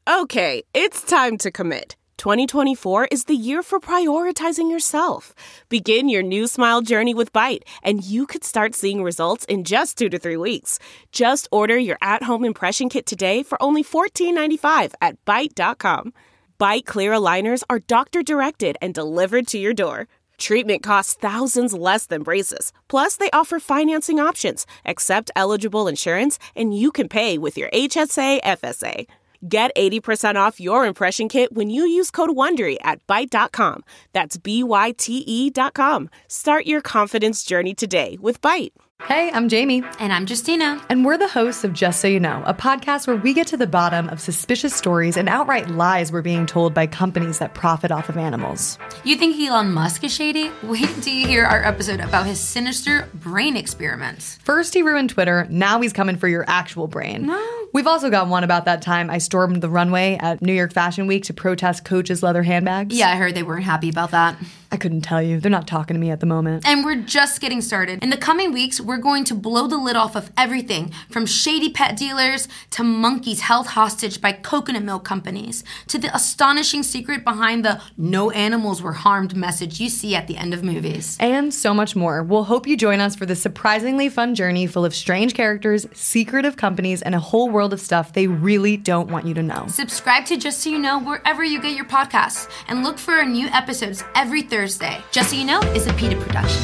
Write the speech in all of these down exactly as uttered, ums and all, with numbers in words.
Okay, it's time to commit. twenty twenty-four is the year for prioritizing yourself. Begin your new smile journey with Byte, and you could start seeing results in just two to three weeks. Just order your at-home impression kit today for only fourteen ninety-five at byte dot com. Byte Clear aligners are doctor-directed and delivered to your door. Treatment costs thousands less than braces. Plus, they offer financing options, accept eligible insurance, and you can pay with your H S A F S A. Get eighty percent off your impression kit when you use code WONDERY at byte dot com. That's B Y T E dot com. Start your confidence journey today with Byte. Hey, I'm Jamie. And I'm Justina. And we're the hosts of Just So You Know, a podcast where we get to the bottom of suspicious stories and outright lies we're being told by companies that profit off of animals. You think Elon Musk is shady? Wait until you hear our episode about his sinister brain experiments. First he ruined Twitter, now he's coming for your actual brain. No. We've also got one about that time I stormed the runway at New York Fashion Week to protest Coach's leather handbags. Yeah, I heard they weren't happy about that. I couldn't tell you. They're not talking to me at the moment. And we're just getting started. In the coming weeks, we're going to blow the lid off of everything from shady pet dealers to monkeys held hostage by coconut milk companies to the astonishing secret behind the no animals were harmed message you see at the end of movies. And so much more. We'll hope you join us for this surprisingly fun journey full of strange characters, secretive companies, and a whole world of stuff they really don't want you to know. Subscribe to Just So You Know wherever you get your podcasts and look for our new episodes every Thursday. Just So You Know is a PETA production.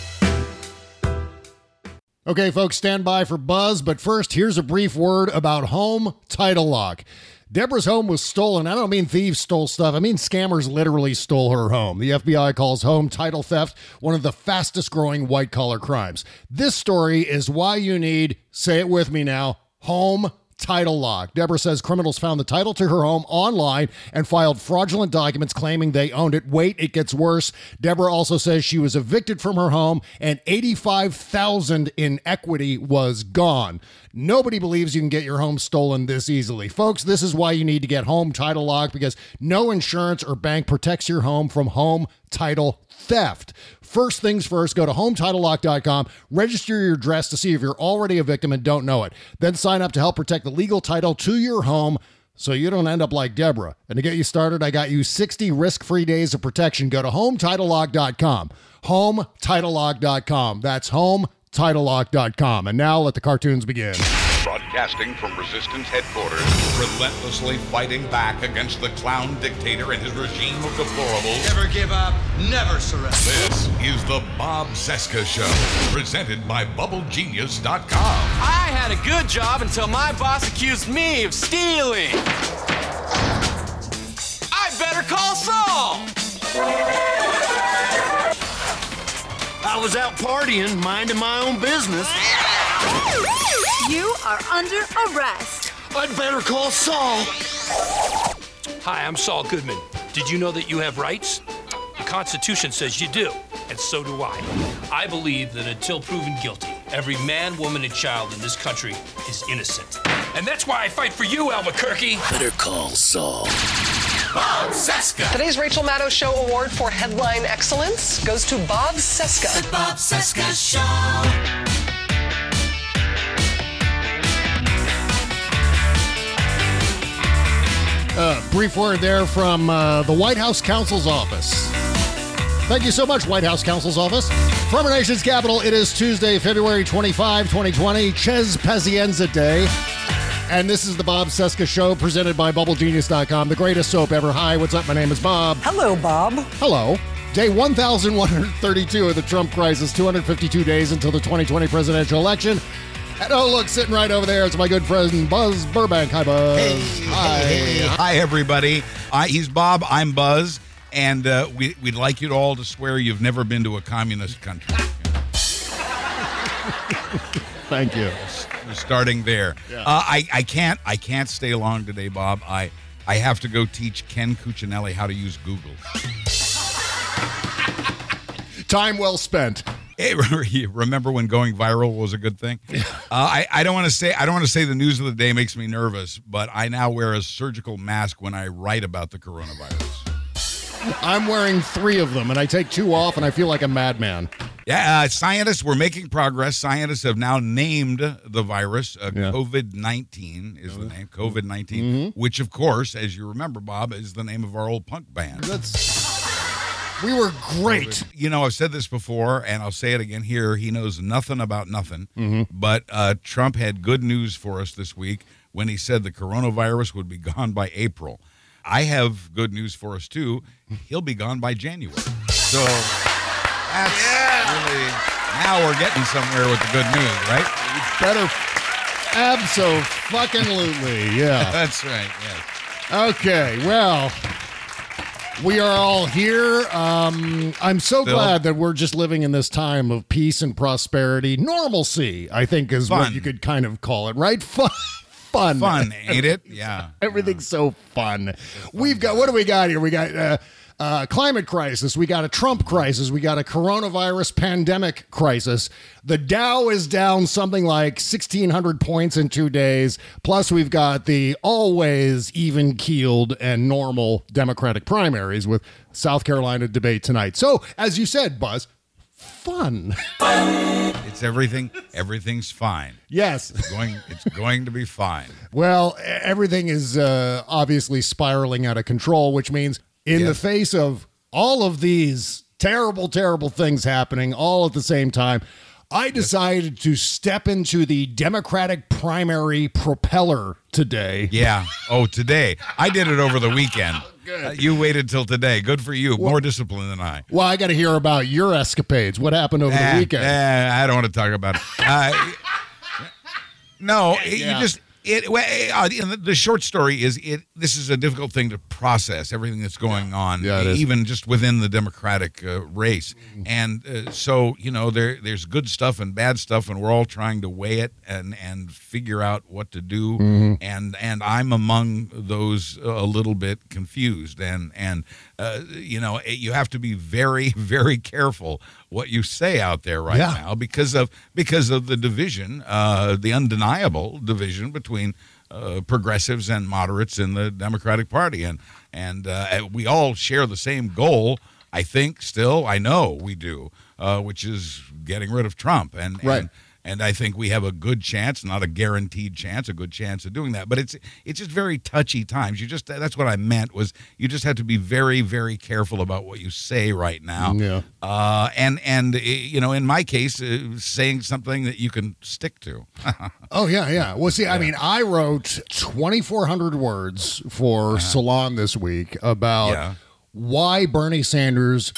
Okay, folks, stand by for Buzz, but first, here's a brief word about Home Title Lock. Deborah's home was stolen. I don't mean thieves stole stuff. I mean scammers literally stole her home. The F B I calls home title theft one of the fastest growing white-collar crimes. This story is why you need, say it with me now, Home Title Lock. Deborah says criminals found the title to her home online and filed fraudulent documents claiming they owned it. Wait, it gets worse. Deborah also says she was evicted from her home and eighty-five thousand dollars in equity was gone. Nobody believes you can get your home stolen this easily. Folks, this is why you need to get Home Title Lock, because no insurance or bank protects your home from home title theft. First things first, go to home title lock dot com, register your address to see if you're already a victim and don't know it. Then sign up to help protect the legal title to your home so you don't end up like Deborah. And to get you started, I got you sixty risk-free days of protection. Go to home title lock dot com. home title lock dot com. That's home title lock dot com. And now let the cartoons begin. Broadcasting from Resistance headquarters, relentlessly fighting back against the clown dictator and his regime of deplorables. Never give up, never surrender. This is the Bob Cesca Show, presented by bubble genius dot com. I had a good job until my boss accused me of stealing. I better call Saul. I was out partying, minding my own business. You are under arrest. I'd better call Saul. Hi, I'm Saul Goodman. Did you know that you have rights? The Constitution says you do, and so do I. I believe that until proven guilty, every man, woman, and child in this country is innocent. And that's why I fight for you, Albuquerque. Better call Saul. Bob Cesca. Today's Rachel Maddow Show Award for Headline Excellence goes to Bob Cesca. The Bob Cesca Show. Uh, brief word there from uh, the White House Counsel's Office. Thank you so much, White House Counsel's Office. From our nation's capital, it is Tuesday, February twenty-fifth, twenty twenty, Ches Pazienza Day. And this is the Bob Cesca Show, presented by bubble genius dot com, the greatest soap ever. Hi, what's up? My name is Bob. Hello, Bob. Hello. Day one thousand one hundred thirty-two of the Trump crisis, two hundred fifty-two days until the twenty twenty presidential election. And oh, look, sitting right over there is my good friend, Buzz Burbank. Hi, Buzz. Hey, Hi. hey, hey. Hi, everybody. I, he's Bob. I'm Buzz. And uh, we, we'd like you all to swear you've never been to a communist country. Thank you. We're starting there. Yeah. Uh, I, I can't I can't stay long today, Bob. I, I have to go teach Ken Cuccinelli how to use Google. Time well spent. Hey, remember when going viral was a good thing? Uh, I, I don't want to say I don't want to say the news of the day makes me nervous, but I now wear a surgical mask when I write about the coronavirus. I'm wearing three of them, and I take two off, and I feel like a madman. Yeah, uh, scientists, we're making progress. Scientists have now named the virus uh, Yeah. COVID nineteen is the name, COVID nineteen, which, of course, as you remember, Bob, is the name of our old punk band. That's we were great. You know, I've said this before, and I'll say it again here. He knows nothing about nothing. But uh, Trump had good news for us this week when he said the coronavirus would be gone by April. I have good news for us, too. He'll be gone by January. So that's really, now we're getting somewhere with the good news, right? Better. Abso-fucking-lutely, yeah. That's right, yes. Okay, well, we are all here. Um, I'm so Bill? glad that we're just living in this time of peace and prosperity. Normalcy, I think, is what Fun. you could kind of call it, right? Fun. Fun. Fun, ain't it? Yeah. Everything's so fun. We've got, what do we got here? We got uh, uh, climate crisis. We got a Trump crisis. We got a coronavirus pandemic crisis. The Dow is down something like sixteen hundred points in two days. Plus, we've got the always even-keeled and normal Democratic primaries with South Carolina debate tonight. So, as you said, Buzz, fun. It's everything. Everything's fine. Yes. It's going, it's going to be fine. Well, e- everything is uh, obviously spiraling out of control, which means in Yes. the face of all of these terrible, terrible things happening all at the same time, I decided to step into the Democratic primary propeller today. Yeah. Oh, today. I did it over the weekend. Uh, you waited till today. Good for you. More discipline than I. Well, I got to hear about your escapades. What happened over Eh, the weekend? eh, I don't want to talk about it. Uh, no, it- Yeah. you just it. well, uh, the the short story is it. This is a difficult thing to process. Everything that's going on, Yeah, it is. even just within the Democratic uh, race, and uh, so you know there there's good stuff and bad stuff, and we're all trying to weigh it and and figure out what to do. Mm-hmm. And and I'm among those a little bit confused, and and uh, you know you have to be very very careful what you say out there right Yeah. now because of because of the division, uh, the undeniable division between uh, progressives and moderates in the Democratic Party, and and uh, we all share the same goal. I think still, I know we do, uh, which is getting rid of Trump, and Right. and and I think we have a good chance, not a guaranteed chance, a good chance of doing that. But it's it's just very touchy times. You just that's what I meant was you just have to be very very careful about what you say right now. Yeah. Uh, and and uh, you know, in my case, uh, saying something that you can stick to. Oh, yeah, yeah. Well, see, I mean, I wrote twenty-four hundred words for Salon this week about Yeah. why Bernie Sanders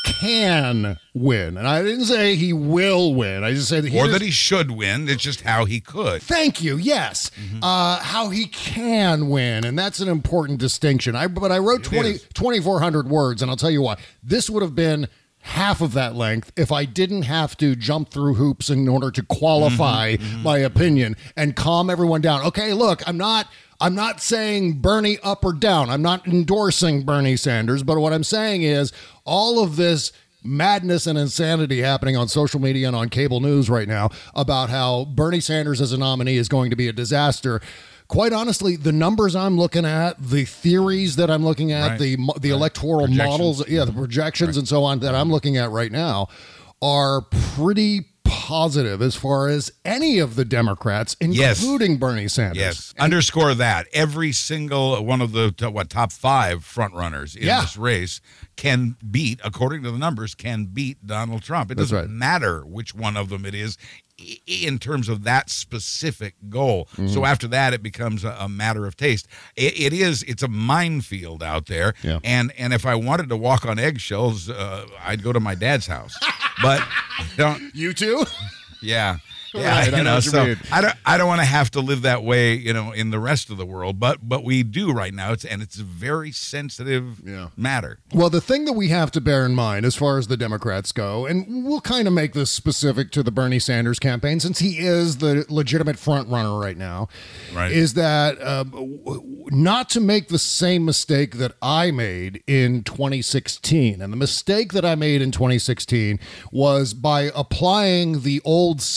can win. And I didn't say he will win. I just said or here's- that he should win. It's just how he could. Thank you. Yes, uh, how he can win, and that's an important distinction. I but I wrote It twenty, is. twenty-four hundred words, and I'll tell you why. This would have been half of that length if I didn't have to jump through hoops in order to qualify my opinion and calm everyone down. Okay, look, I'm not. I'm not saying Bernie up or down. I'm not endorsing Bernie Sanders, but what I'm saying is all of this madness and insanity happening on social media and on cable news right now about how Bernie Sanders as a nominee is going to be a disaster. Quite honestly, the numbers I'm looking at, the theories that I'm looking at, Right. the mo- the Right. electoral Projections. models, yeah, the projections and so on that I'm looking at right now are pretty positive as far as any of the Democrats, Yes. including Bernie Sanders. Yes, underscore that. Every single one of the t- what top five front runners in Yeah. this race can beat, according to the numbers, can beat Donald Trump. It That's doesn't right. matter which one of them it is i- in terms of that specific goal. Mm-hmm. So after that, it becomes a, a matter of taste. It, it is. It's a minefield out there. Yeah. And and if I wanted to walk on eggshells, uh, I'd go to my dad's house. But I don't. You too? Yeah. Yeah, Right, I you know know, what you so mean. I don't, I don't want to have to live that way, you know, in the rest of the world, but, but we do right now. It's and it's a very sensitive Yeah. matter. Well, the thing that we have to bear in mind as far as the Democrats go, and we'll kind of make this specific to the Bernie Sanders campaign since he is the legitimate front runner right now, Right. is that um, w- w- not to make the same mistake that I made in twenty sixteen. And the mistake that I made in twenty sixteen was by applying the old systems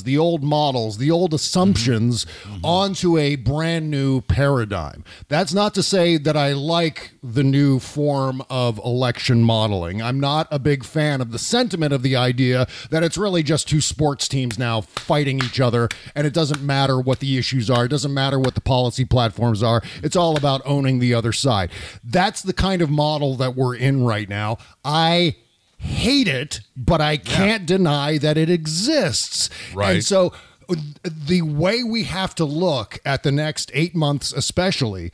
dogmas, the old models, the old assumptions mm-hmm. onto a brand new paradigm. That's not to say that I like the new form of election modeling. I'm not a big fan of the sentiment of the idea that it's really just two sports teams now fighting each other, and it doesn't matter what the issues are. It doesn't matter what the policy platforms are. It's all about owning the other side. That's the kind of model that we're in right now. I hate it, but I can't yeah. deny that it exists. Right. And so the way we have to look at the next eight months especially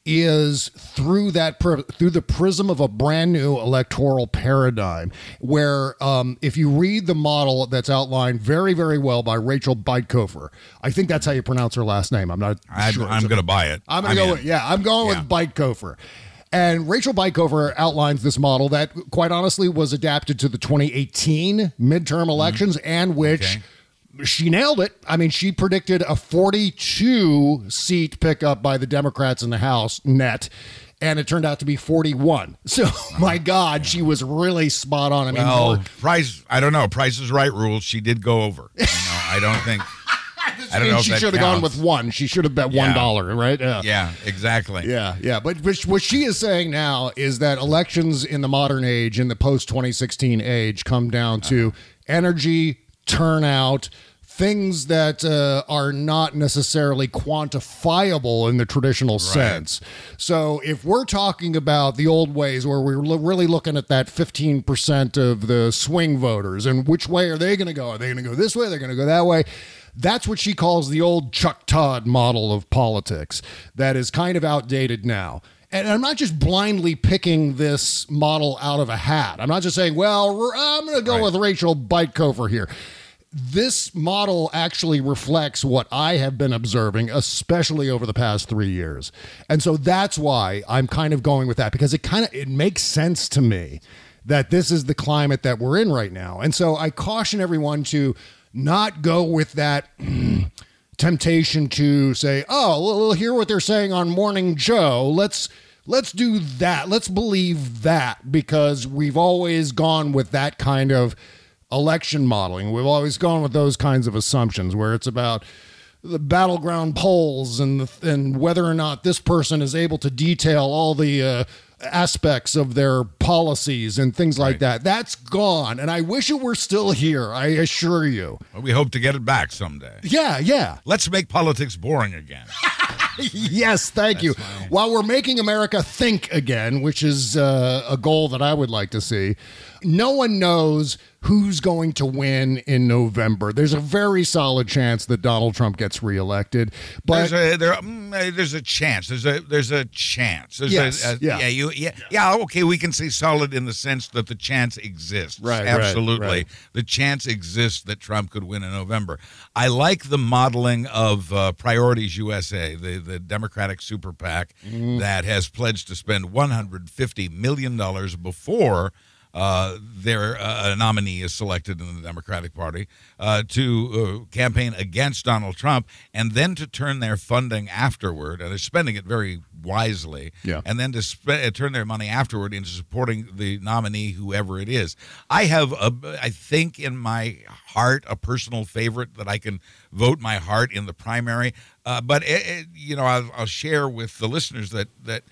is through that through the prism of a brand new electoral paradigm where um, if you read the model that's outlined very, very well by Rachel Bytkofer, I think that's how you pronounce her last name. I'm not I, sure. I'm going to buy it. I'm going to go in. with, yeah, I'm going yeah. with Bytkofer. And Rachel Bytkofer outlines this model that, quite honestly, was adapted to the twenty eighteen midterm elections mm-hmm. and which okay. she nailed it. I mean, she predicted a forty-two seat pickup by the Democrats in the House net, and it turned out to be forty-one. So, my God, she was really spot on. I mean, well, more, Price, I don't know. Price is Right rules. She did go over. You know, I don't think... I don't know she if should have gone with one. She should have bet yeah. one dollar, right? Yeah. yeah, exactly. Yeah, yeah. But what she is saying now is that elections in the modern age, in the post twenty sixteen age, come down to uh-huh. energy, turnout, things that uh, are not necessarily quantifiable in the traditional right. sense. So if we're talking about the old ways where we're lo- really looking at that fifteen percent of the swing voters and which way are they going to go? Are they going to go this way? Are they going to go that way? That's what she calls the old Chuck Todd model of politics that is kind of outdated now. And I'm not just blindly picking this model out of a hat. I'm not just saying, well, I'm going to go right. with Rachel Bytkofer here. This model actually reflects what I have been observing, especially over the past three years. And so that's why I'm kind of going with that, because it kind of it makes sense to me that this is the climate that we're in right now. And so I caution everyone to not go with that temptation to say, oh, we'll hear what they're saying on Morning Joe. Let's let's do that. Let's believe that, because we've always gone with that kind of election modeling. We've always gone with those kinds of assumptions where it's about the battleground polls and the, and whether or not this person is able to detail all the uh, aspects of their policies and things like right. that. That's gone. And I wish it were still here. I assure you. Well, we hope to get it back someday. Yeah, yeah. Let's make politics boring again. Yes, thank That's you. My... While we're making America think again, which is uh, a goal that I would like to see, no one knows who's going to win in November. There's a very solid chance that Donald Trump gets reelected, but there's a, there, mm, there's a chance. There's a there's a chance. There's yes, a, a, yeah, yeah, you, yeah, yeah. Okay, we can say solid in the sense that the chance exists. Right, absolutely. Right, right. The chance exists that Trump could win in November. I like the modeling of uh, Priorities U S A, the the Democratic super PAC mm. that has pledged to spend one hundred fifty million dollars before Uh, their uh, nominee is selected in the Democratic Party uh, to uh, campaign against Donald Trump, and then to turn their funding afterward, and they're spending it very wisely, yeah. and then to sp- turn their money afterward into supporting the nominee, whoever it is. I have, a, I think, in my heart, a personal favorite that I can vote my heart in the primary, uh, but, it, it, you know, I'll, I'll share with the listeners that that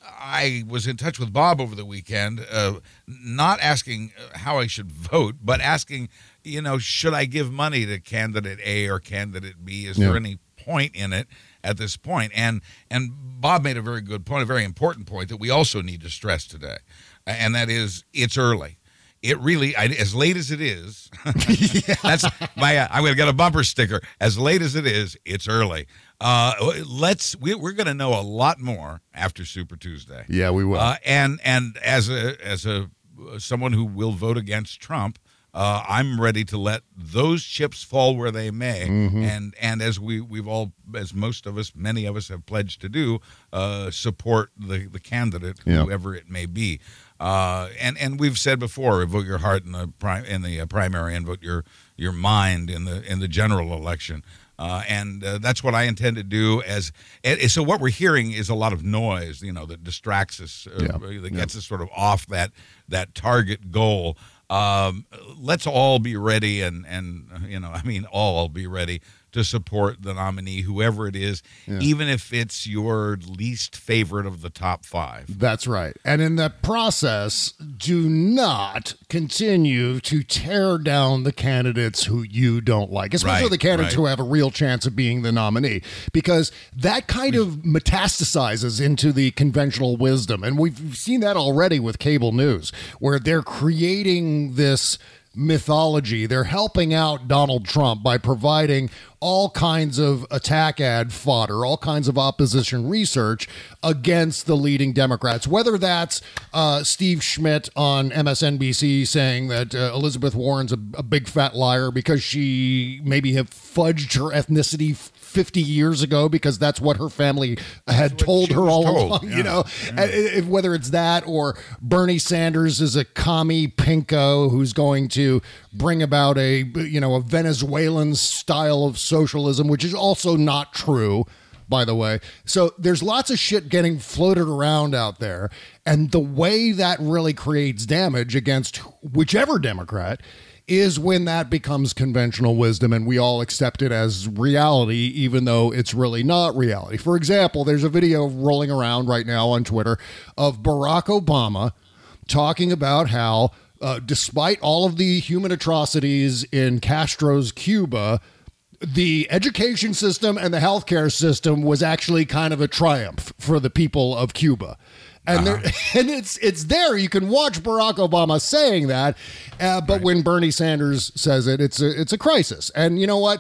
I was in touch with Bob over the weekend, uh, not asking how I should vote, but asking, you know, should I give money to candidate A or candidate B? Is yeah. there any point in it at this point? And and Bob made a very good point, a very important point that we also need to stress today, and that is it's early. It really, I, as late as it is, yeah. that's my, uh, I'm going to get a bumper sticker. As late as it is, it's early. Uh, let's, we, we're going to know a lot more after Super Tuesday. Yeah, we will. Uh, and, and as a, as a, someone who will vote against Trump, uh, I'm ready to let those chips fall where they may. Mm-hmm. And, and as we, we've all, as most of us, many of us have pledged to do, uh, support the, the candidate, yeah. whoever it may be. Uh, and, and we've said before, vote your heart in the pri- in the uh, primary and vote your, your mind in the in the general election. Uh, and uh, that's what I intend to do. As and so, what we're hearing is a lot of noise, you know, that distracts us, uh, yeah. that gets yeah. us sort of off that that target goal. Um, let's all be ready, and and you know, I mean, all be ready to support the nominee, whoever it is, yeah. even if it's your least favorite of the top five. That's right. And in that process, do not continue to tear down the candidates who you don't like, especially right, the candidates right. who have a real chance of being the nominee, because that kind of metastasizes into the conventional wisdom. And we've seen that already with cable news, where they're creating this mythology. They're helping out Donald Trump by providing all kinds of attack ad fodder, all kinds of opposition research against the leading Democrats, whether that's uh, Steve Schmidt on M S N B C saying that uh, Elizabeth Warren's a, a big fat liar because she maybe have fudged her ethnicity fifty years ago because that's what her family had told her all told. along, yeah. you know, yeah. if, whether it's that or Bernie Sanders is a commie pinko who's going to bring about a, you know, a Venezuelan style of socialism, which is also not true, by the way. So there's lots of shit getting floated around out there. And the way that really creates damage against whichever Democrat is when that becomes conventional wisdom and we all accept it as reality, even though it's really not reality. For example, there's a video rolling around right now on Twitter of Barack Obama talking about how, uh, despite all of the human atrocities in Castro's Cuba, the education system and the healthcare system was actually kind of a triumph for the people of Cuba. And uh-huh. there, and it's it's there. You can watch Barack Obama saying that, uh, but right. when Bernie Sanders says it, it's a it's a crisis. And you know what?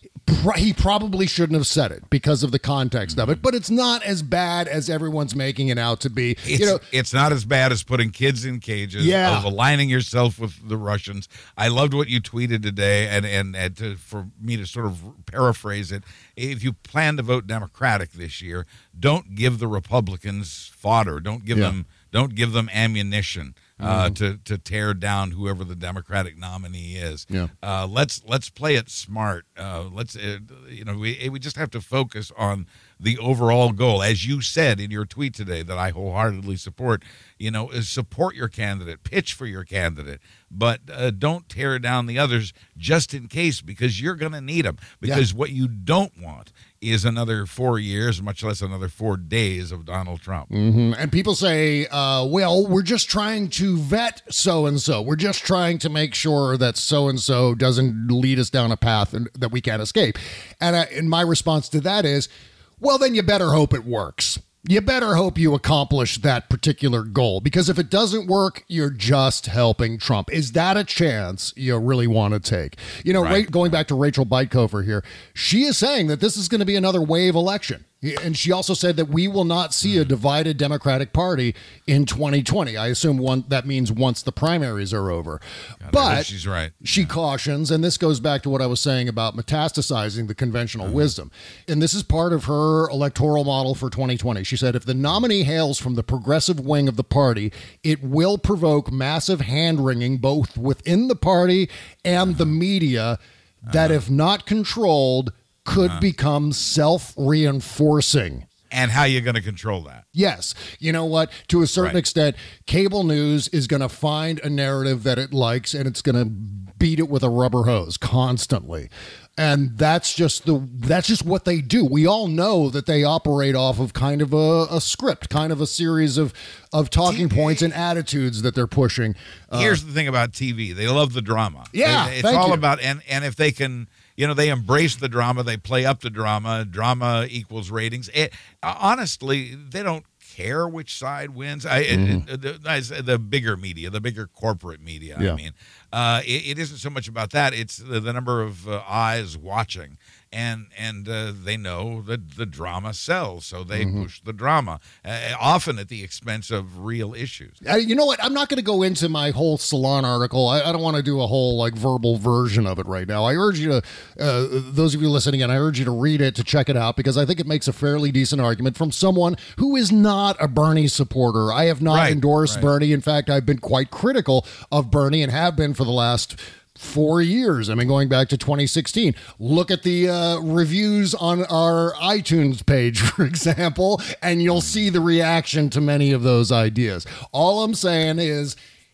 He probably shouldn't have said it because of the context of it, but it's not as bad as everyone's making it out to be. It's, you know, it's not as bad as putting kids in cages, yeah. of aligning yourself with the Russians. I loved what you tweeted today, and, and, and to, for me to sort of paraphrase it, if you plan to vote Democratic this year, don't give the Republicans fodder. Don't give yeah. them don't give them ammunition. Uh, mm. to to tear down whoever the Democratic nominee is. Yeah. Uh, let's let's play it smart. Uh, let's uh, you know we we just have to focus on the overall goal, as you said in your tweet today, that I wholeheartedly support. You know, is support your candidate, pitch for your candidate, but uh, don't tear down the others just in case, because you're going to need them. Because yeah. what you don't want is another four years, much less another four days of Donald Trump. Mm-hmm. And people say, uh, well, we're just trying to vet so-and-so. We're just trying to make sure that so-and-so doesn't lead us down a path and, that we can't escape. And, uh, and my response to that is, well, then you better hope it works. You better hope you accomplish that particular goal, because if it doesn't work, you're just helping Trump. Is that a chance you really want to take? You know, right. Ra- going back to Rachel Bytkofer here, she is saying that this is going to be another wave election. And she also said that we will not see a divided Democratic Party in twenty twenty. I assume one that means once the primaries are over. God, but she's right. She yeah. cautions, and this goes back to what I was saying about metastasizing the conventional uh-huh. wisdom. And this is part of her electoral model for twenty twenty. She said, if the nominee hails from the progressive wing of the party, it will provoke massive hand-wringing both within the party and uh-huh. the media that, uh-huh. if not controlled, could uh-huh. become self-reinforcing. And how are you going to control that? Yes. You know what? To a certain right. extent, cable news is going to find a narrative that it likes, and it's going to beat it with a rubber hose constantly. And that's just the that's just what they do. We all know that they operate off of kind of a, a script, kind of a series of, of talking T V points and attitudes that they're pushing. Here's uh, the thing about T V. They love the drama. Yeah, It's thank all you. about, and, and if they can... You know, they embrace the drama. They play up the drama. Drama equals ratings. It, honestly, they don't care which side wins. I, mm-hmm. it, the, the bigger media, the bigger corporate media, yeah. I mean. Uh, it, it isn't so much about that. It's the, the number of uh, eyes watching. And and uh, they know that the drama sells, so they mm-hmm. push the drama, uh, often at the expense of real issues. Uh, you know what? I'm not going to go into my whole Salon article. I, I don't want to do a whole like verbal version of it right now. I urge you to, uh, those of you listening, and I urge you to read it, to check it out, because I think it makes a fairly decent argument from someone who is not a Bernie supporter. I have not right, endorsed right. Bernie. In fact, I've been quite critical of Bernie and have been for the last four years. I mean, going back to twenty sixteen. Look at the uh, reviews on our iTunes page, for example, and you'll see the reaction to many of those ideas. All I'm saying is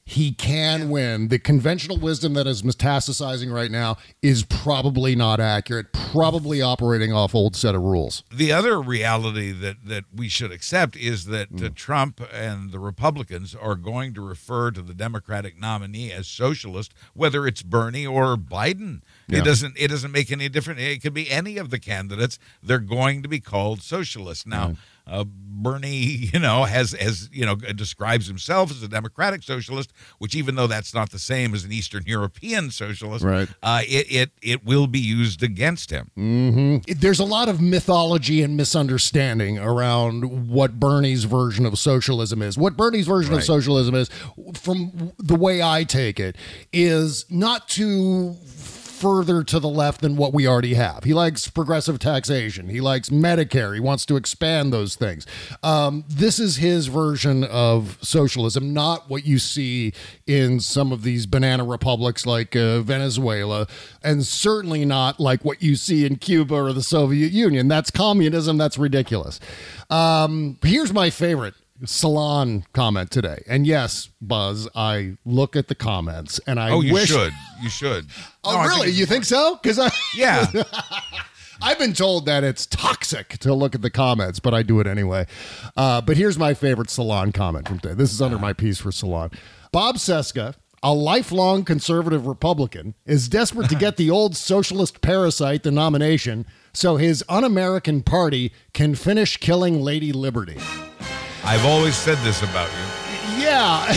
he can win. The conventional wisdom that is metastasizing right now is probably not accurate, probably operating off old set of rules. The other reality that, that we should accept is that mm. uh, Trump and the Republicans are going to refer to the Democratic nominee as socialist, whether it's Bernie or Biden. Yeah. It doesn't it doesn't make any difference. It could be any of the candidates. They're going to be called socialists. Now, right. Uh, Bernie, you know, has, has, you know, describes himself as a democratic socialist, which even though that's not the same as an Eastern European socialist, right. uh, it, it, it will be used against him. Mm-hmm. There's a lot of mythology and misunderstanding around what Bernie's version of socialism is. What Bernie's version right. of socialism is, from the way I take it, is not to further to the left than what we already have. He likes progressive taxation. He likes Medicare. He wants to expand those things. Um, this is his version of socialism, not what you see in some of these banana republics like uh, Venezuela, and certainly not like what you see in Cuba or the Soviet Union. That's communism. That's ridiculous. Um, here's my favorite Salon comment today. And yes, Buzz, I look at the comments and I oh, you wish... should. You should. Oh, no, really? You think so? Because I... Yeah. I've been told that it's toxic to look at the comments, but I do it anyway. Uh, but here's my favorite Salon comment from today. This is under my piece for Salon. Bob Cesca, a lifelong conservative Republican, is desperate to get the old socialist parasite the nomination so his un-American party can finish killing Lady Liberty. I've always said this about you. Yeah.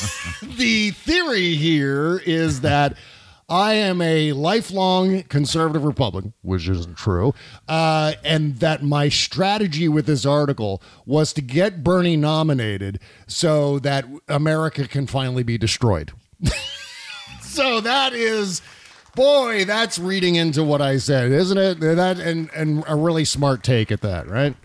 The theory here is that I am a lifelong conservative Republican, which isn't true, uh, and that my strategy with this article was to get Bernie nominated so that America can finally be destroyed. So that is... Boy, that's reading into what I said, isn't it? That and, and a really smart take at that, right?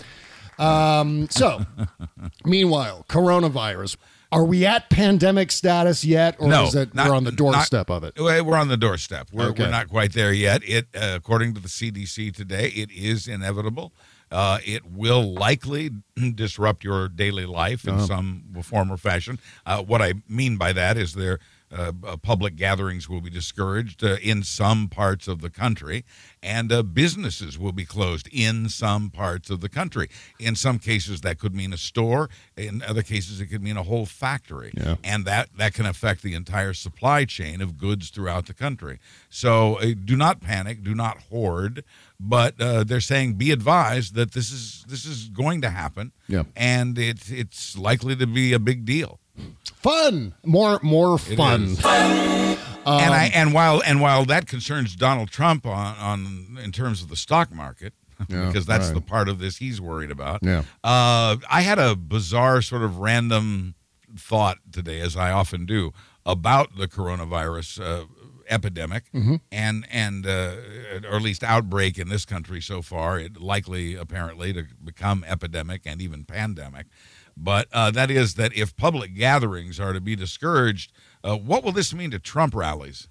Um, so, meanwhile, coronavirus. Are we at pandemic status yet, or no, is it not, we're on the doorstep not, of it? We're on the doorstep. We're, okay. we're not quite there yet. It, uh, according to the C D C today, it is inevitable. Uh, it will likely disrupt your daily life in uh-huh. some form or fashion. Uh, what I mean by that is there. Uh, public gatherings will be discouraged uh, in some parts of the country, and uh, businesses will be closed in some parts of the country. In some cases, that could mean a store. In other cases, it could mean a whole factory. Yeah. And that, that can affect the entire supply chain of goods throughout the country. So uh, do not panic, do not hoard, but uh, they're saying be advised that this is this is going to happen, yeah. and it, it's likely to be a big deal. Fun, more more fun. Um, and I and while and while that concerns Donald Trump on, on in terms of the stock market, yeah, because that's right. the part of this he's worried about. Yeah. Uh, I had a bizarre sort of random thought today, as I often do, about the coronavirus uh, epidemic mm-hmm. and and uh, or at least outbreak in this country so far. It likely, apparently, to become epidemic and even pandemic. But uh, that is that if public gatherings are to be discouraged, uh, what will this mean to Trump rallies?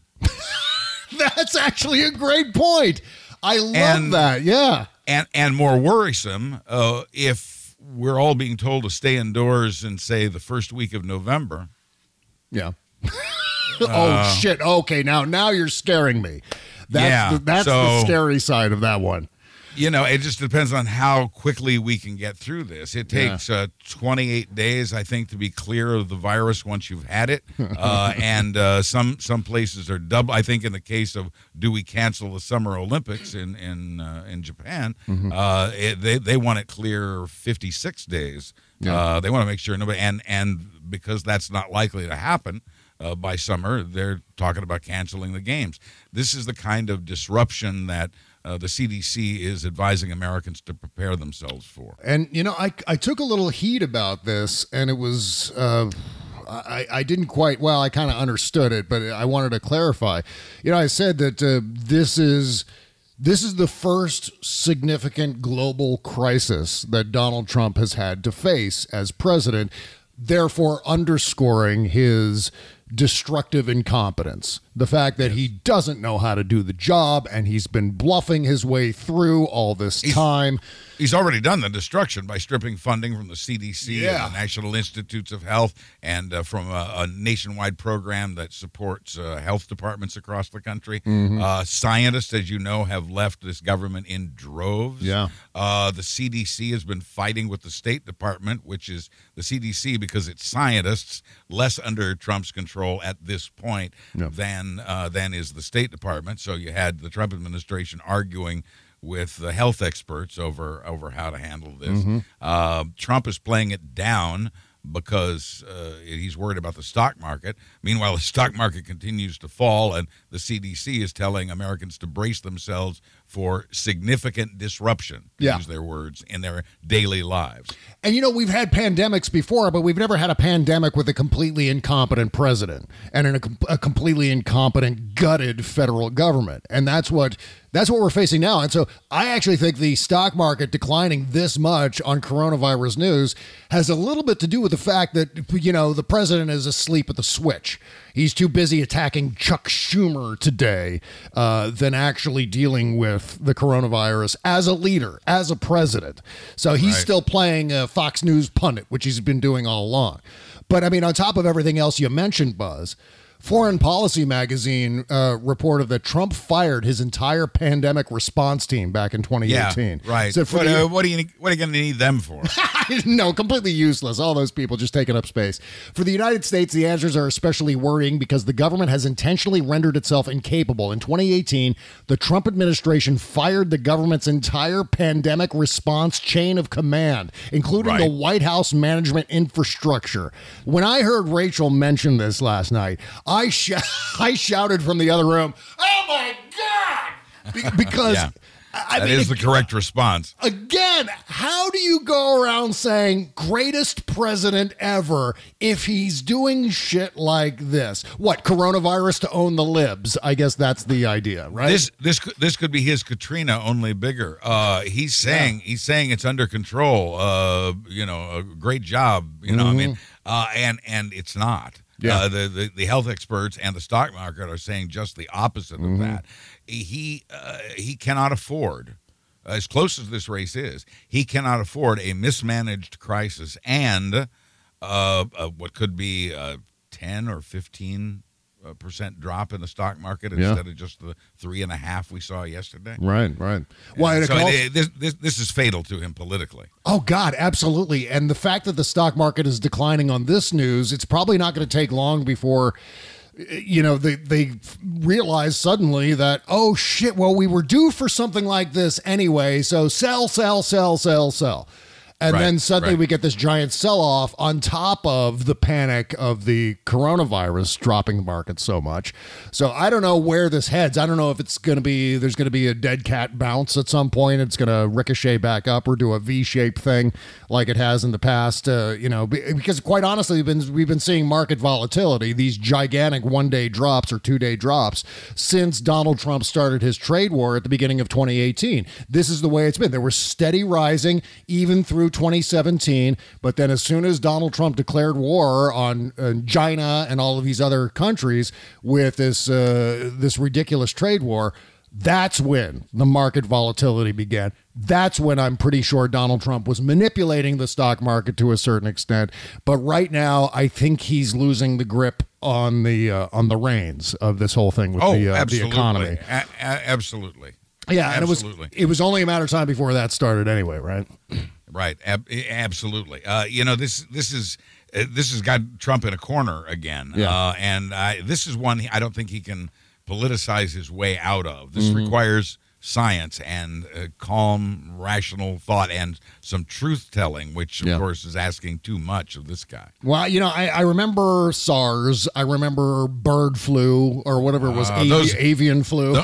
That's actually a great point. I love and, that. Yeah. And and more worrisome, uh, if we're all being told to stay indoors in, say, the first week of November. Yeah. oh, uh, shit. Okay, now now you're scaring me. That's, yeah, the, that's so, the scary side of that one. You know, it just depends on how quickly we can get through this. It takes yeah. uh, twenty-eight days, I think, to be clear of the virus once you've had it. Uh, and uh, some some places are double. I think in the case of do we cancel the Summer Olympics in in uh, in Japan, mm-hmm. uh, it, they they want it clear fifty-six days. Yeah. Uh, they want to make sure nobody and and because that's not likely to happen. Uh, by summer, they're talking about canceling the games. This is the kind of disruption that uh, the C D C is advising Americans to prepare themselves for. And, you know, I, I took a little heat about this, and it was, uh, I, I didn't quite, well, I kind of understood it, but I wanted to clarify. You know, I said that uh, this is... This is the first significant global crisis that Donald Trump has had to face as president, therefore underscoring his destructive incompetence. The fact that he doesn't know how to do the job and he's been bluffing his way through all this he's, time. He's already done the destruction by stripping funding from the C D C Yeah. and the National Institutes of Health and uh, from a, a nationwide program that supports uh, health departments across the country. Mhm. Uh, scientists, as you know, have left this government in droves. Yeah. Uh, the C D C has been fighting with the State Department, which is the C D C because it's scientists, less under Trump's control at this point Yeah. than uh, than is the State Department. So you had the Trump administration arguing with the health experts over over how to handle this. Mhm. Uh, Trump is playing it down because uh, he's worried about the stock market. Meanwhile, the stock market continues to fall, and the C D C is telling Americans to brace themselves for significant disruption, to Yeah. use their words, in their daily lives. And, you know, we've had pandemics before, but we've never had a pandemic with a completely incompetent president and in a, com- a completely incompetent, gutted federal government. And that's what that's what we're facing now. And so I actually think the stock market declining this much on coronavirus news has a little bit to do with the fact that, you know, the president is asleep at the switch. He's too busy attacking Chuck Schumer today uh, than actually dealing with the coronavirus as a leader, as a president. So he's Right. still playing a Fox News pundit, which he's been doing all along. But I mean, on top of everything else you mentioned, Buzz, Foreign Policy Magazine uh, reported that Trump fired his entire pandemic response team back in twenty eighteen. Yeah, right. So for what, the- uh, what are you what are you going to need them for? no, completely useless. All those people just taking up space. For the United States, the answers are especially worrying because the government has intentionally rendered itself incapable. In twenty eighteen, the Trump administration fired the government's entire pandemic response chain of command, including Right. the White House management infrastructure. When I heard Rachel mention this last night, I sh- I shouted from the other room, "Oh my God!" Be- because Yeah. I That mean, is the correct response. Again, how do you go around saying greatest president ever if he's doing shit like this? What, coronavirus to own the libs? I guess that's the idea, right? This this could- this could be his Katrina, only bigger. Uh, he's saying he's saying it's under control. Uh, you know, a great job. You know, I mean, uh, and and it's not. Yeah. Uh, the, the the health experts and the stock market are saying just the opposite of that. He uh, he cannot afford, as close as this race is, he cannot afford a mismanaged crisis and uh, uh, what could be a ten or fifteen uh, percent drop in the stock market Yeah. instead of just the three and a half we saw yesterday. Right, right. Well, and And it so calls- it- this, this this is fatal to him politically. Oh, God, absolutely. And the fact that the stock market is declining on this news, it's probably not going to take long before, you know, they, they realize suddenly that, oh, shit, well, we were due for something like this anyway. So sell, sell, sell, sell, sell. And Right, then suddenly right. we get this giant sell-off on top of the panic of the coronavirus dropping the market so much. So I don't know where this heads. I don't know if it's going to be, there's going to be a dead cat bounce at some point. It's going to ricochet back up or do a V-shaped thing like it has in the past. Uh, you know, be- because quite honestly, we've been, we've been seeing market volatility, these gigantic one-day drops or two-day drops since Donald Trump started his trade war at the beginning of twenty eighteen. This is the way it's been. There was steady rising even through twenty seventeen, but then as soon as Donald Trump declared war on uh, China and all of these other countries with this uh, this ridiculous trade war, that's when the market volatility began. That's when I'm pretty sure Donald Trump was manipulating the stock market to a certain extent. But right now, I think he's losing the grip on the uh, on the reins of this whole thing with Oh, the, uh, the absolutely. economy. A- a- absolutely. Yeah, and Absolutely. it was it was only a matter of time before that started anyway, right? Right, Ab- absolutely. Uh, you know, this this is uh, this has got Trump in a corner again, Yeah. uh, and I, this is one he- I don't think he can politicize his way out of. This Mhm. requires science and uh, calm, rational thought and some truth telling, which of Yeah. course is asking too much of this guy. Well, you know, I, I remember SARS. I remember bird flu or whatever it was, Uh, avi- those- avian flu. Th-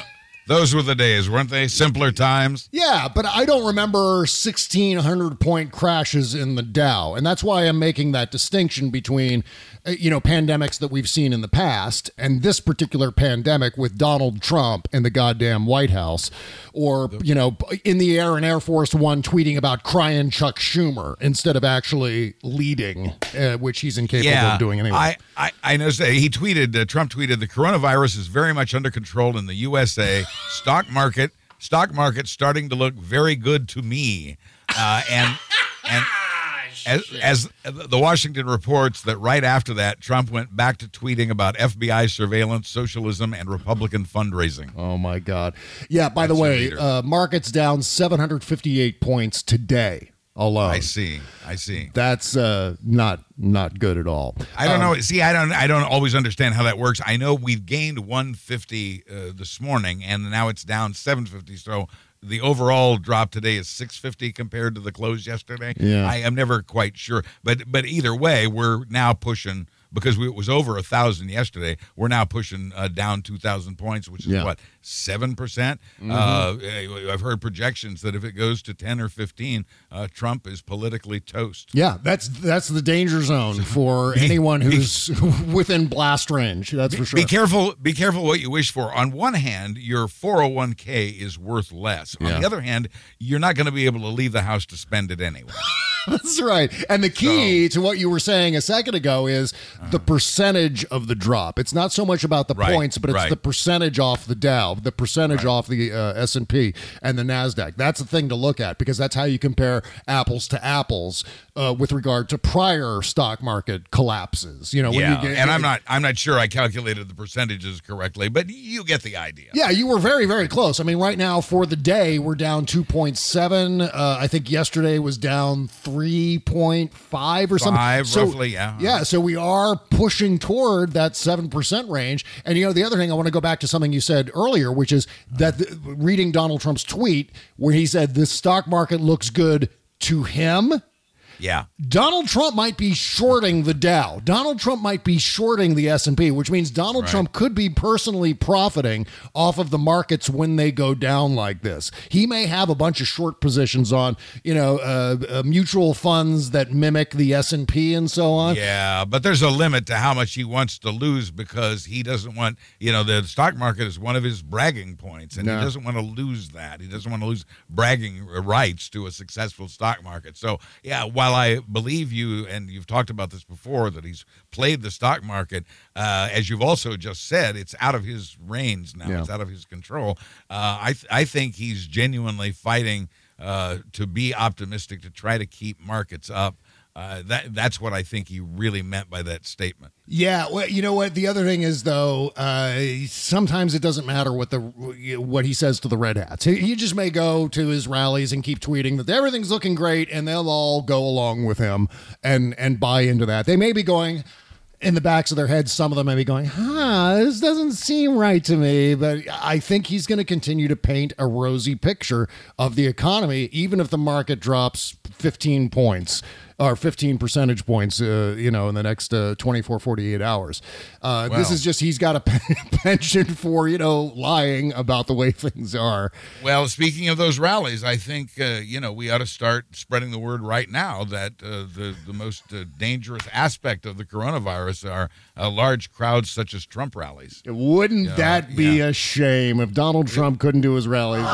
Those were the days, weren't they? Simpler times. Yeah, but I don't remember sixteen hundred point crashes in the Dow. And that's why I'm making that distinction between, uh, you know, pandemics that we've seen in the past and this particular pandemic with Donald Trump in the goddamn White House, or, you know, in the air and Air Force One tweeting about crying Chuck Schumer instead of actually leading, uh, which he's incapable yeah, of doing anyway. I, I, I noticed that he tweeted, uh, Trump tweeted, the coronavirus is very much under control in the U S A. Stock market, stock market starting to look very good to me. Uh, and and as, as the Washington reports that right after that, Trump went back to tweeting about F B I surveillance, socialism, and Republican fundraising. Oh, my God. Yeah, by That's the way, uh, market's down seven hundred fifty-eight points today alone. I see. I see. That's uh, not not good at all. I don't um, know. See, I don't. I don't always understand how that works. I know we've gained one fifty uh, this morning, and now it's down seven fifty. So the overall drop today is six fifty compared to the close yesterday. Yeah. I am never quite sure, but but either way, we're now pushing. Because we, it was over a thousand yesterday, we're now pushing uh, down two thousand points, which is Yeah. what, seven percent. Mm-hmm. Uh, I've heard projections that if it goes to ten or fifteen, uh, Trump is politically toast. Yeah, that's that's the danger zone for anyone who's within blast range. That's for sure. Be careful. Be careful what you wish for. On one hand, your four oh one k is worth less. On Yeah. the other hand, you're not going to be able to leave the house to spend it anyway. That's right. And the key to what you were saying a second ago is the percentage of the drop. It's not so much about the Right, points, but it's right. the percentage off the Dow, the percentage off the uh, S and P and the NASDAQ. That's the thing to look at because that's how you compare apples to apples uh, with regard to prior stock market collapses. You know, when yeah, you get, and I'm not. I'm not sure I calculated the percentages correctly, but you get the idea. Yeah, you were very, very close. I mean, right now for the day, we're down two point seven. Uh, I think yesterday was down three point five or something. Five, So, roughly, yeah. Yeah, so we are pushing toward that seven percent range. And, you know, the other thing, I want to go back to something you said earlier, which is that the, reading Donald Trump's tweet where he said the stock market looks good to him. Yeah. Donald Trump might be shorting the Dow. Donald Trump might be shorting the S and P, which means Donald Right. Trump could be personally profiting off of the markets when they go down like this. He may have a bunch of short positions on, you know, uh, uh, mutual funds that mimic the S and P and so on. Yeah, but there's a limit to how much he wants to lose because he doesn't want, you know, the stock market is one of his bragging points, and No. he doesn't want to lose that. He doesn't want to lose bragging rights to a successful stock market. So, yeah, while I believe you, and you've talked about this before, that he's played the stock market, uh, as you've also just said, it's out of his range now. Yeah. It's out of his control. Uh, I, th- I think he's genuinely fighting uh, to be optimistic, to try to keep markets up. Uh, that that's what I think he really meant by that statement. Yeah, well, you know what? The other thing is, though, uh, sometimes it doesn't matter what the what he says to the Red Hats. He, he just may go to his rallies and keep tweeting that everything's looking great, and they'll all go along with him and and buy into that. They may be going in the backs of their heads. Some of them may be going, "Huh, this doesn't seem right to me." But I think he's going to continue to paint a rosy picture of the economy, even if the market drops fifteen points. Or fifteen percentage points, uh, you know, in the next uh, twenty-four, forty-eight hours. Uh, This Wow. is just, he's got a penchant for, you know, lying about the way things are. Well, speaking of those rallies, I think uh, you know we ought to start spreading the word right now that uh, the the most uh, dangerous aspect of the coronavirus are uh, large crowds such as Trump rallies. Wouldn't Yeah, that be yeah. a shame if Donald Trump couldn't do his rallies?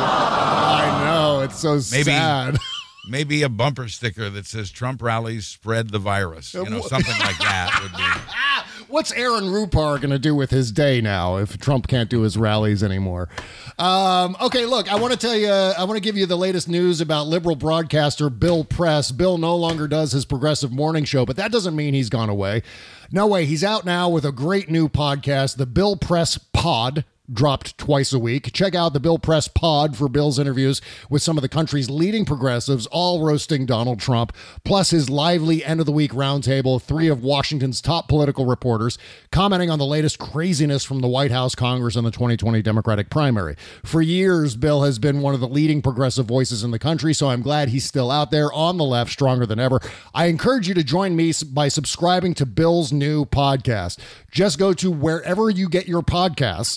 I know, it's so Maybe- sad. Maybe a bumper sticker that says "Trump rallies spread the virus." You know, something like that would be. What's Aaron Rupar going to do with his day now if Trump can't do his rallies anymore? Um, okay, look, I want to tell you, I want to give you the latest news about liberal broadcaster Bill Press. Bill no longer does his progressive morning show, but that doesn't mean he's gone away. No way. He's out now with a great new podcast, the Bill Press Pod. Dropped twice a week. Check out the Bill Press Pod for Bill's interviews with some of the country's leading progressives, all roasting Donald Trump, plus his lively end of the week roundtable, three of Washington's top political reporters commenting on the latest craziness from the White House, Congress, and the twenty twenty Democratic primary. For years, Bill has been one of the leading progressive voices in the country, so I'm glad he's still out there on the left, stronger than ever. I encourage you to join me by subscribing to Bill's new podcast. Just go to wherever you get your podcasts. That's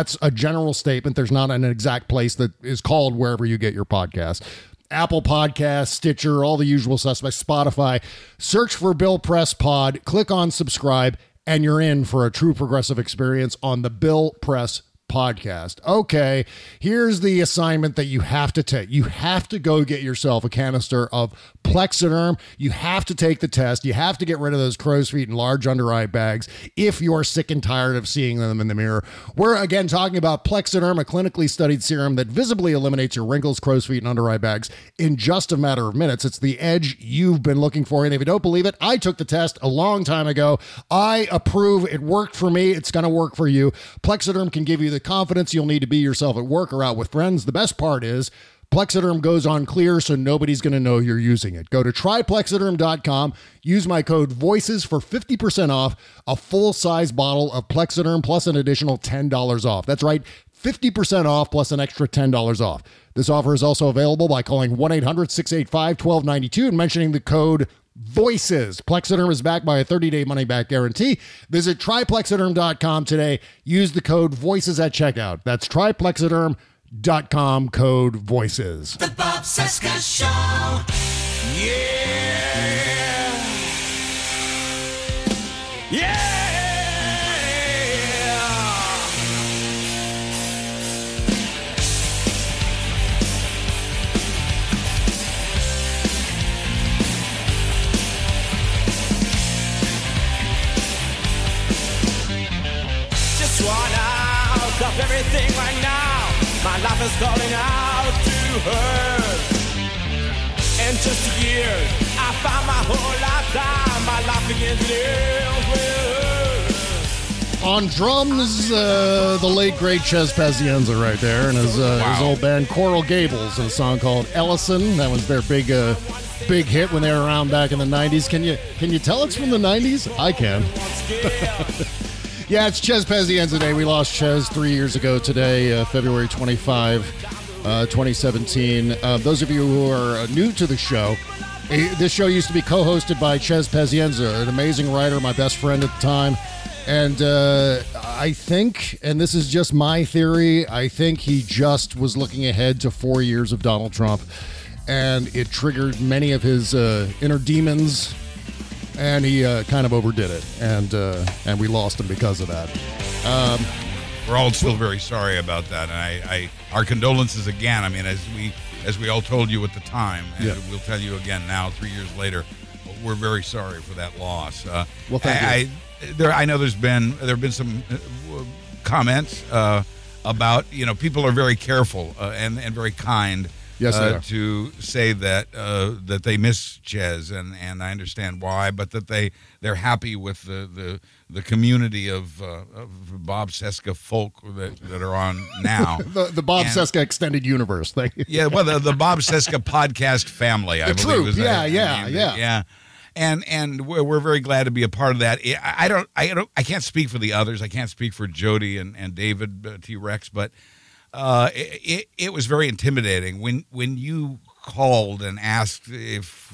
That's a general statement. There's not an exact place that is called wherever you get your podcast. Apple Podcasts, Stitcher, all the usual suspects, Spotify. Search for Bill Press Pod, click on subscribe, and you're in for a true progressive experience on the Bill Press Podcast. Okay, here's the assignment that you have to take. You have to go get yourself a canister of Plexiderm. You have to take the test. You have to get rid of those crow's feet and large under eye bags if you're sick and tired of seeing them in the mirror. We're again talking about Plexiderm, a clinically studied serum that visibly eliminates your wrinkles, crow's feet, and under eye bags in just a matter of minutes. It's the edge you've been looking for. And if you don't believe it, I took the test a long time ago. I approve. It worked for me. It's going to work for you. Plexiderm can give you the confidence you'll need to be yourself at work or out with friends. The best part is Plexiderm goes on clear, so nobody's going to know you're using it. Go to try plexiderm dot com. Use my code VOICES for fifty percent off a full-size bottle of Plexiderm plus an additional ten dollars off. That's right, fifty percent off plus an extra ten dollars off. This offer is also available by calling one eight hundred six eight five one two nine two and mentioning the code VOICES. Plexiderm is backed by a thirty-day money-back guarantee. Visit try plexiderm dot com today. Use the code VOICES at checkout. That's try plexiderm dot com, code VOICES. The Bob Cesca Show. Yeah. Yeah. Just wanna hook up everything right now. My life is calling out to her. In just a year, I found my whole lifetime. My life begins with her. On drums, uh, the late great Chez Pazienza right there, and his, uh, Wow. his old band Coral Gables, and a song called Ellison. That was their big, uh, big hit when they were around back in the nineties. Can you can you tell it's from the nineties? I can. Yeah, it's Chez Pazienza Day. We lost Chez three years ago today, uh, February twenty-fifth, uh, twenty seventeen. Uh, those of you who are uh, new to the show, eh, this show used to be co-hosted by Chez Pazienza, an amazing writer, my best friend at the time. And uh, I think, and this is just my theory, I think he just was looking ahead to four years of Donald Trump, and it triggered many of his uh, inner demons, and he uh, kind of overdid it, and uh, and we lost him because of that. Um, We're all still very sorry about that, and I, I our condolences again. I mean, as we as we all told you at the time, and Yeah. we'll tell you again now, three years later, we're very sorry for that loss. Uh, Well, thank I, you. I, there, I know there's been there have been some uh, comments uh, about you know people are very careful uh, and and very kind. Yes, they uh, are. to say that uh, that they miss Chez, and, and I understand why, but that they they're happy with the the, the community of, uh, of Bob Cesca folk that, that are on now. the the Bob And- Cesca Extended Universe thing. Yeah, well, the, the Bob Cesca podcast family, I The believe. troop, is yeah, that- yeah, I mean, yeah. yeah. And and we're, we're very glad to be a part of that. I I don't I don't I can't speak for the others. I can't speak for Jody and and David uh, T. Rex, but uh, it, it it was very intimidating when when you called and asked if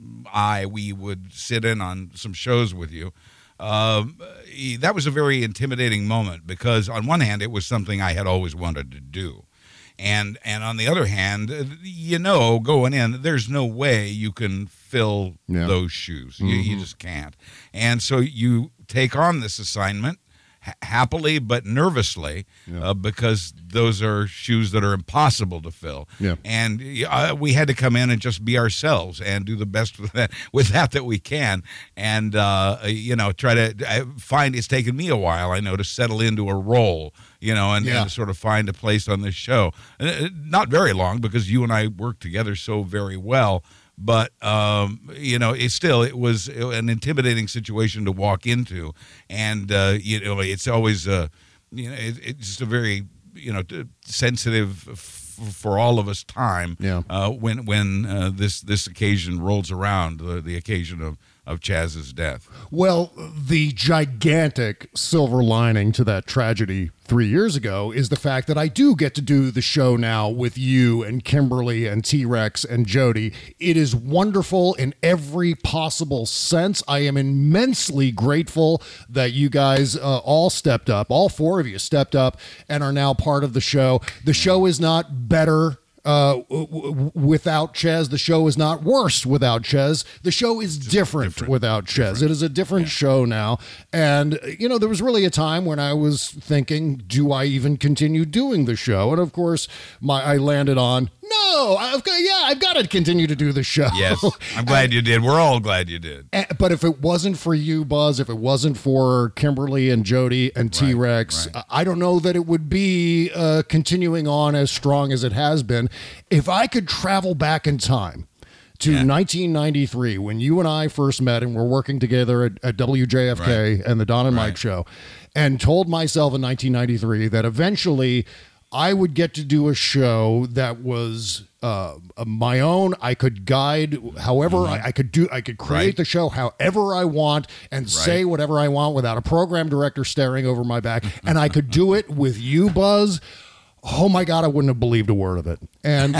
I we would sit in on some shows with you. Um, that was a very intimidating moment because on one hand it was something I had always wanted to do. And and on the other hand, you know, going in, there's no way you can fill Yeah. those shoes. You, you just can't. And so you take on this assignment ha- happily but nervously Yeah. uh, because those are shoes that are impossible to fill. Yeah. And uh, we had to come in and just be ourselves and do the best with that with that, that we can. And, uh, you know, try to I find it's taken me a while, I know, to settle into a role. You know, and, Yeah. and sort of find a place on this show. Uh, Not very long because you and I work together so very well. But um, you know, it still it was an intimidating situation to walk into, and uh, you know, it's always uh, you know, it, it's just a very you know t- sensitive f- for all of us time. Yeah. Uh, when when uh, this this occasion rolls around, the, the occasion of of Chaz's death. Well, the gigantic silver lining to that tragedy three years ago is the fact that I do get to do the show now with you and Kimberly and T-Rex and Jody. It is wonderful in every possible sense. I am immensely grateful that you guys uh, all stepped up. All four of you stepped up and are now part of the show. The show is not better Uh, w- w- without Chez. The show is not worse without Chez. The show is different, different without Chez. Different. It is a different yeah. show now. And, you know, there was really a time when I was thinking, do I even continue doing the show? And of course, my I landed on, no, I've got, yeah, I've got to continue to do the show. Yes, I'm glad and, you did. We're all glad you did. And, but if it wasn't for you, Buzz, if it wasn't for Kimberly and Jody and right, T-Rex, right. I don't know that it would be uh, continuing on as strong as it has been. If I could travel back in time to yeah. nineteen ninety-three, when you and I first met and were working together at, at W J F K right. and the Don and right. Mike show, and told myself in nineteen ninety-three that eventually I would get to do a show that was uh, my own. I could guide however mm-hmm. I, I could do. I could create right. the show however I want and right. say whatever I want without a program director staring over my back. And I could do it with you, Buzz. Oh my God, I wouldn't have believed a word of it. And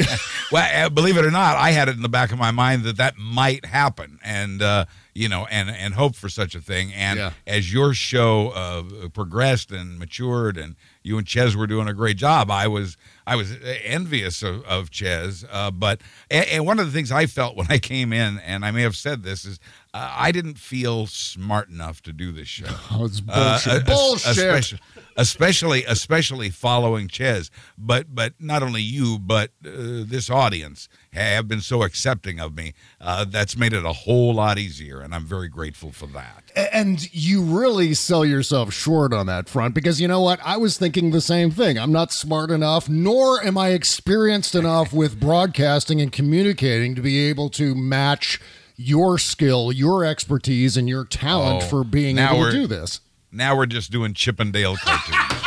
well, believe it or not, I had it in the back of my mind that that might happen, and uh, you know, and and hope for such a thing. And yeah. as your show uh, progressed and matured, and you and Chez were doing a great job, I was I was envious of, of Chez. Uh, but and, and one of the things I felt when I came in, and I may have said this, is uh, I didn't feel smart enough to do this show. Oh, it's bullshit. Uh, bullshit. Especially, especially, especially following Chez. But but not only you, but uh, this audience have been so accepting of me. Uh, that's made it a whole lot easier, and I'm very grateful for that. And you really sell yourself short on that front, because you know what? I was thinking the same thing. I'm not smart enough, nor am I experienced enough with broadcasting and communicating to be able to match your skill, your expertise, and your talent oh, for being able to do this. Now we're just doing Chippendale cartoons.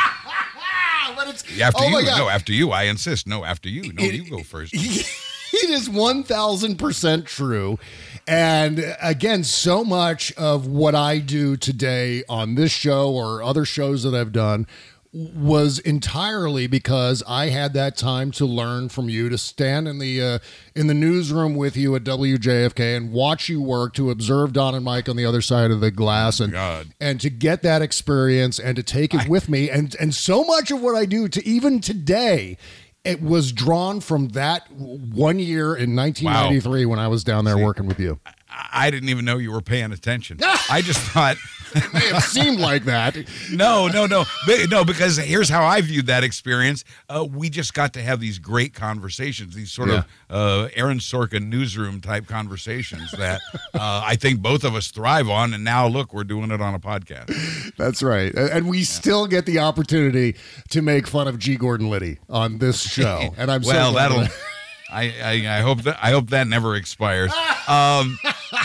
But it's, after oh you, my God. no, after you. I insist. No, after you. No, it, you go first. It is one thousand percent true. And again, so much of what I do today on this show or other shows that I've done was entirely because I had that time to learn from you, to stand in the uh, in the newsroom with you at W J F K and watch you work, to observe Don and Mike on the other side of the glass, and God. and to get that experience and to take it I, with me. And and so much of what I do, to even today, it was drawn from that one year in nineteen ninety-three wow. when I was down there See, working with you. I didn't even know you were paying attention. I just thought it may have seemed like that. No, no, no, no. Because here's how I viewed that experience. Uh, we just got to have these great conversations, these sort yeah. of uh, Aaron Sorkin newsroom type conversations that uh, I think both of us thrive on. And now look, we're doing it on a podcast. That's right, and we yeah. still get the opportunity to make fun of G. Gordon Liddy on this show. And I'm well, so that'll. That. I, I, I hope that I hope that never expires. Um,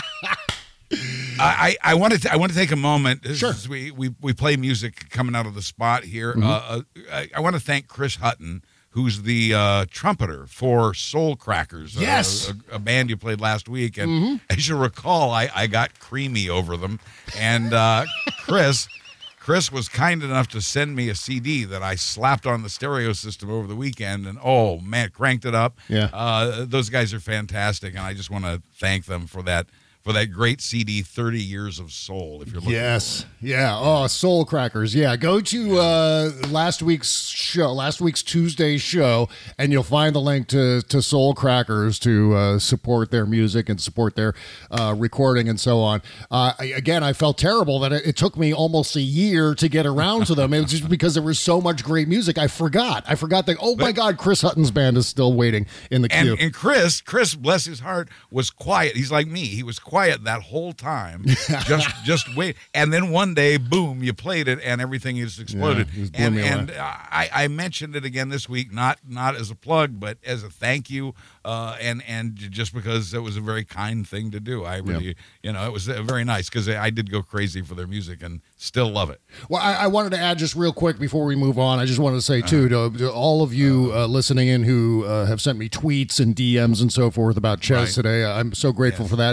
I, I want to I want to take a moment. Sure. We, we we play music coming out of the spot here. Mm-hmm. Uh, I, I want to thank Chris Hutton, who's the uh, trumpeter for Soul Crackers. Yes, a, a, a band you played last week. And mm-hmm. as you recall, I, I got creamy over them. And uh, Chris. Chris was kind enough to send me a C D that I slapped on the stereo system over the weekend, and oh man, cranked it up. Yeah, uh, those guys are fantastic, and I just want to thank them for that. For that great C D, thirty Years of Soul, if you're looking yes, for it. Yeah, oh, Soul Crackers, yeah. Go to uh, last week's show, last week's Tuesday show, and you'll find the link to, to Soul Crackers to uh, support their music and support their uh, recording and so on. Uh, I, again, I felt terrible that it, it took me almost a year to get around to them. It was just because there was so much great music. I forgot. I forgot that, oh, but, my God, Chris Hutton's band is still waiting in the queue. And, and Chris, Chris, bless his heart, was quiet. He's like me. He was quiet that whole time, just just wait, and then one day, boom, you played it, and everything just exploded. Yeah, and and I, I mentioned it again this week, not not as a plug, but as a thank you, uh, and and just because it was a very kind thing to do. I really, yeah. you know, it was very nice because I did go crazy for their music and still love it. Well, I, I wanted to add just real quick before we move on. I just wanted to say too to, to all of you uh, listening in who uh, have sent me tweets and D Ms and so forth about Chez right. today. I'm so grateful yes. for that, and it's, I'm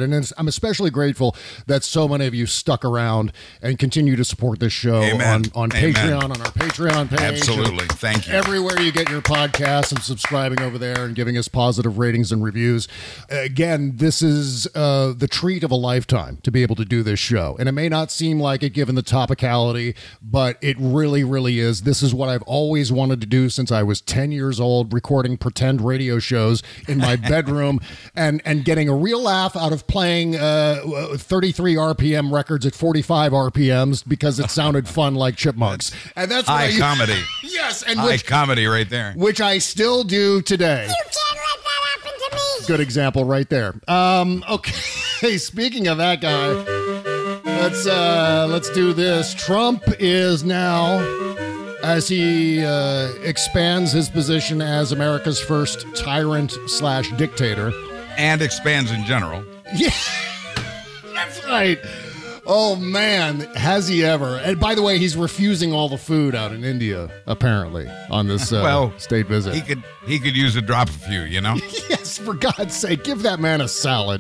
I'm especially grateful that so many of you stuck around and continue to support this show Amen. on, on Amen. Patreon, on our Patreon page. Absolutely. Thank you. Everywhere you get your podcasts and subscribing over there and giving us positive ratings and reviews. Again, this is uh, the treat of a lifetime to be able to do this show. And it may not seem like it given the topicality, but it really, really is. This is what I've always wanted to do since I was ten years old, recording pretend radio shows in my bedroom and, and getting a real laugh out of playing uh, thirty-three R P M records at forty-five R P Ms because it sounded fun like chipmunks. And that's high I, comedy. Yes. And high which, comedy right there. Which I still do today. You can't let that happen to me. Good example right there. Um, okay, speaking of that guy, let's uh, let's do this. Trump is now, as he uh, expands his position as America's first tyrant slash dictator. And expands in general. Yeah, that's right. Oh, man, has he ever. And by the way, he's refusing all the food out in India, apparently, on this uh, well, state visit. He could he could use a drop of few, you know? Yes, for God's sake, give that man a salad.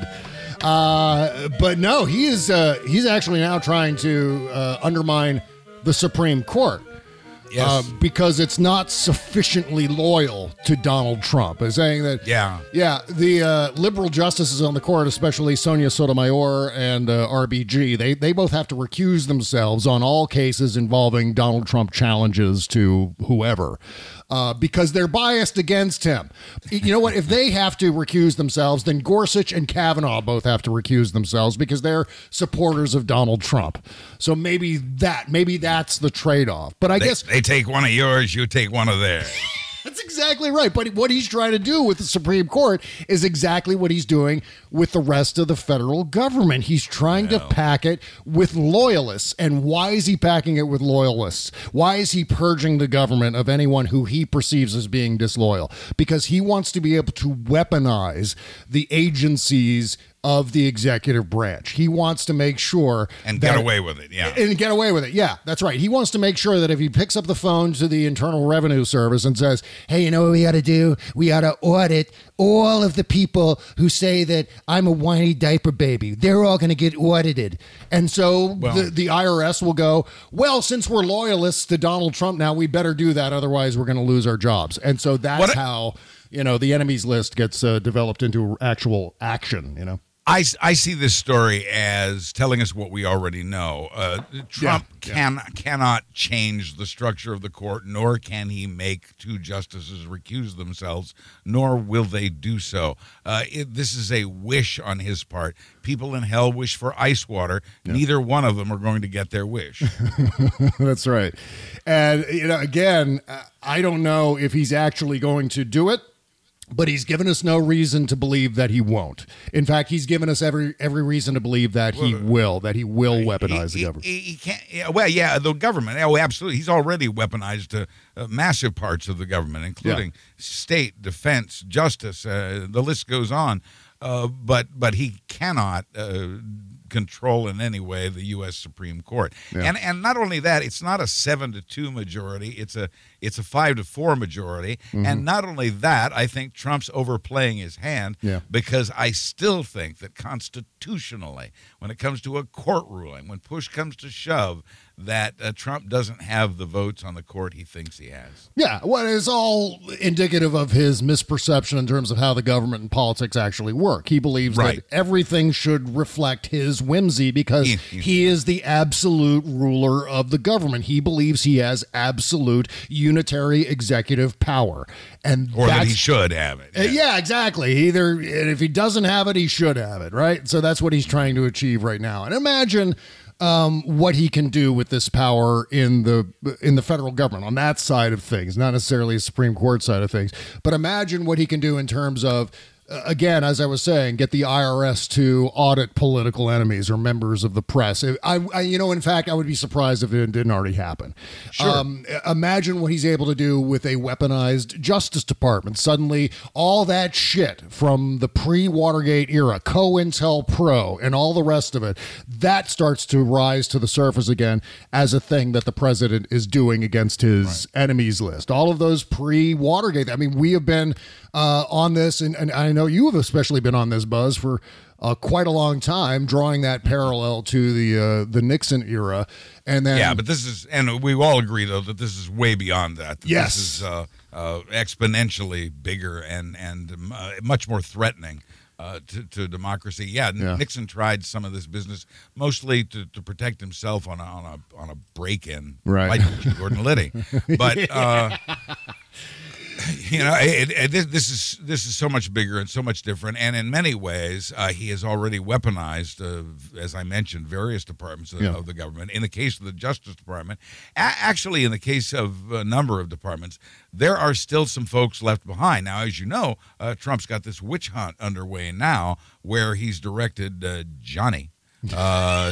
Uh, but no, he is uh, he's actually now trying to uh, undermine the Supreme Court. Yes. Uh, because it's not sufficiently loyal to Donald Trump. Is saying that, Yeah. yeah, the uh, liberal justices on the court, especially Sonia Sotomayor and uh, R B G, they, they both have to recuse themselves on all cases involving Donald Trump challenges to whoever. Uh, because they're biased against him. You know what? If they have to recuse themselves, then Gorsuch and Kavanaugh both have to recuse themselves because they're supporters of Donald Trump. So maybe that, maybe that's the trade-off. But I They, guess they take one of yours, you take one of theirs. that's exactly right. But what he's trying to do with the Supreme Court is exactly what he's doing with the rest of the federal government. He's trying to pack it with loyalists. And why is he packing it with loyalists? Why is he purging the government of anyone who he perceives as being disloyal? Because he wants to be able to weaponize the agencies of the executive branch. He wants to make sure And that, get away with it, yeah. And get away with it. Yeah, that's right. He wants to make sure that if he picks up the phone to the Internal Revenue Service and says, hey, you know what we got to do? We got to audit all of the people who say that I'm a whiny diaper baby. They're all going to get audited. And so Well- the, the I R S will go, well, since we're loyalists to Donald Trump now, we better do that. Otherwise, we're going to lose our jobs. And so that's What a- how, you know, the enemies list gets uh, developed into actual action, you know? I, I see this story as telling us what we already know. Uh, Trump Yeah, can cannot change the structure of the court, nor can he make two justices recuse themselves, nor will they do so. Uh, it, this is a wish on his part. People in hell wish for ice water. Yeah. Neither one of them are going to get their wish. That's right. And, you know, again, uh, I don't know if he's actually going to do it, but he's given us no reason to believe that he won't. In fact, he's given us every every reason to believe that he will, that he will weaponize he, the government. He, he can't. Yeah, well, yeah, the government. Oh, absolutely. He's already weaponized uh, uh, massive parts of the government, including state, defense, justice. Uh, the list goes on. Uh, but but he cannot uh, control in any way the U S Supreme Court. Yeah. And and not only that, it's not a seven to two majority. It's a it's a five to four majority. Mm-hmm. And not only that, I think Trump's overplaying his hand Yeah. because I still think that constitutionally, when it comes to a court ruling, when push comes to shove, that uh, Trump doesn't have the votes on the court he thinks he has. Yeah, well, it's all indicative of his misperception in terms of how the government and politics actually work. He believes Right. that everything should reflect his whimsy because He- he is the absolute ruler of the government. He believes he has absolute unitary executive power. And Or that that's- he should have it. Uh, yeah, exactly. Either, and if he doesn't have it, he should have it, right? So that's what he's trying to achieve right now. And imagine um, what he can do with this power in the in the federal government on that side of things, not necessarily the Supreme Court side of things, but imagine what he can do in terms of. Uh, again, as I was saying, get the I R S to audit political enemies or members of the press. I, I you know, in fact, I would be surprised if it didn't already happen. Sure. Um, imagine what he's able to do with a weaponized Justice Department. Suddenly, all that shit from the pre-Watergate era, COINTELPRO, and all the rest of it, that starts to rise to the surface again as a thing that the president is doing against his enemies list. All of those pre-Watergate. I mean, we have been uh, on this, and, and I know you have especially been on this, Buzz, for uh, quite a long time, drawing that parallel to the uh, the Nixon era. And then, yeah, but this is, and we all agree, though, that this is way beyond that. that yes. This is uh, uh, exponentially bigger and, and uh, much more threatening. Uh, to, to democracy, yeah, yeah. Nixon tried some of this business mostly to, to protect himself on a on a on a break-in, right? Like Gordon Liddy, but uh, you know, it, it, this is this is so much bigger and so much different, and in many ways, uh, he has already weaponized, uh, as I mentioned, various departments of, yeah. of the government. In the case of the Justice Department, a- actually, in the case of a number of departments, there are still some folks left behind. Now, as you know, uh, Trump's got this witch hunt underway now, where he's directed uh, Johnny. uh,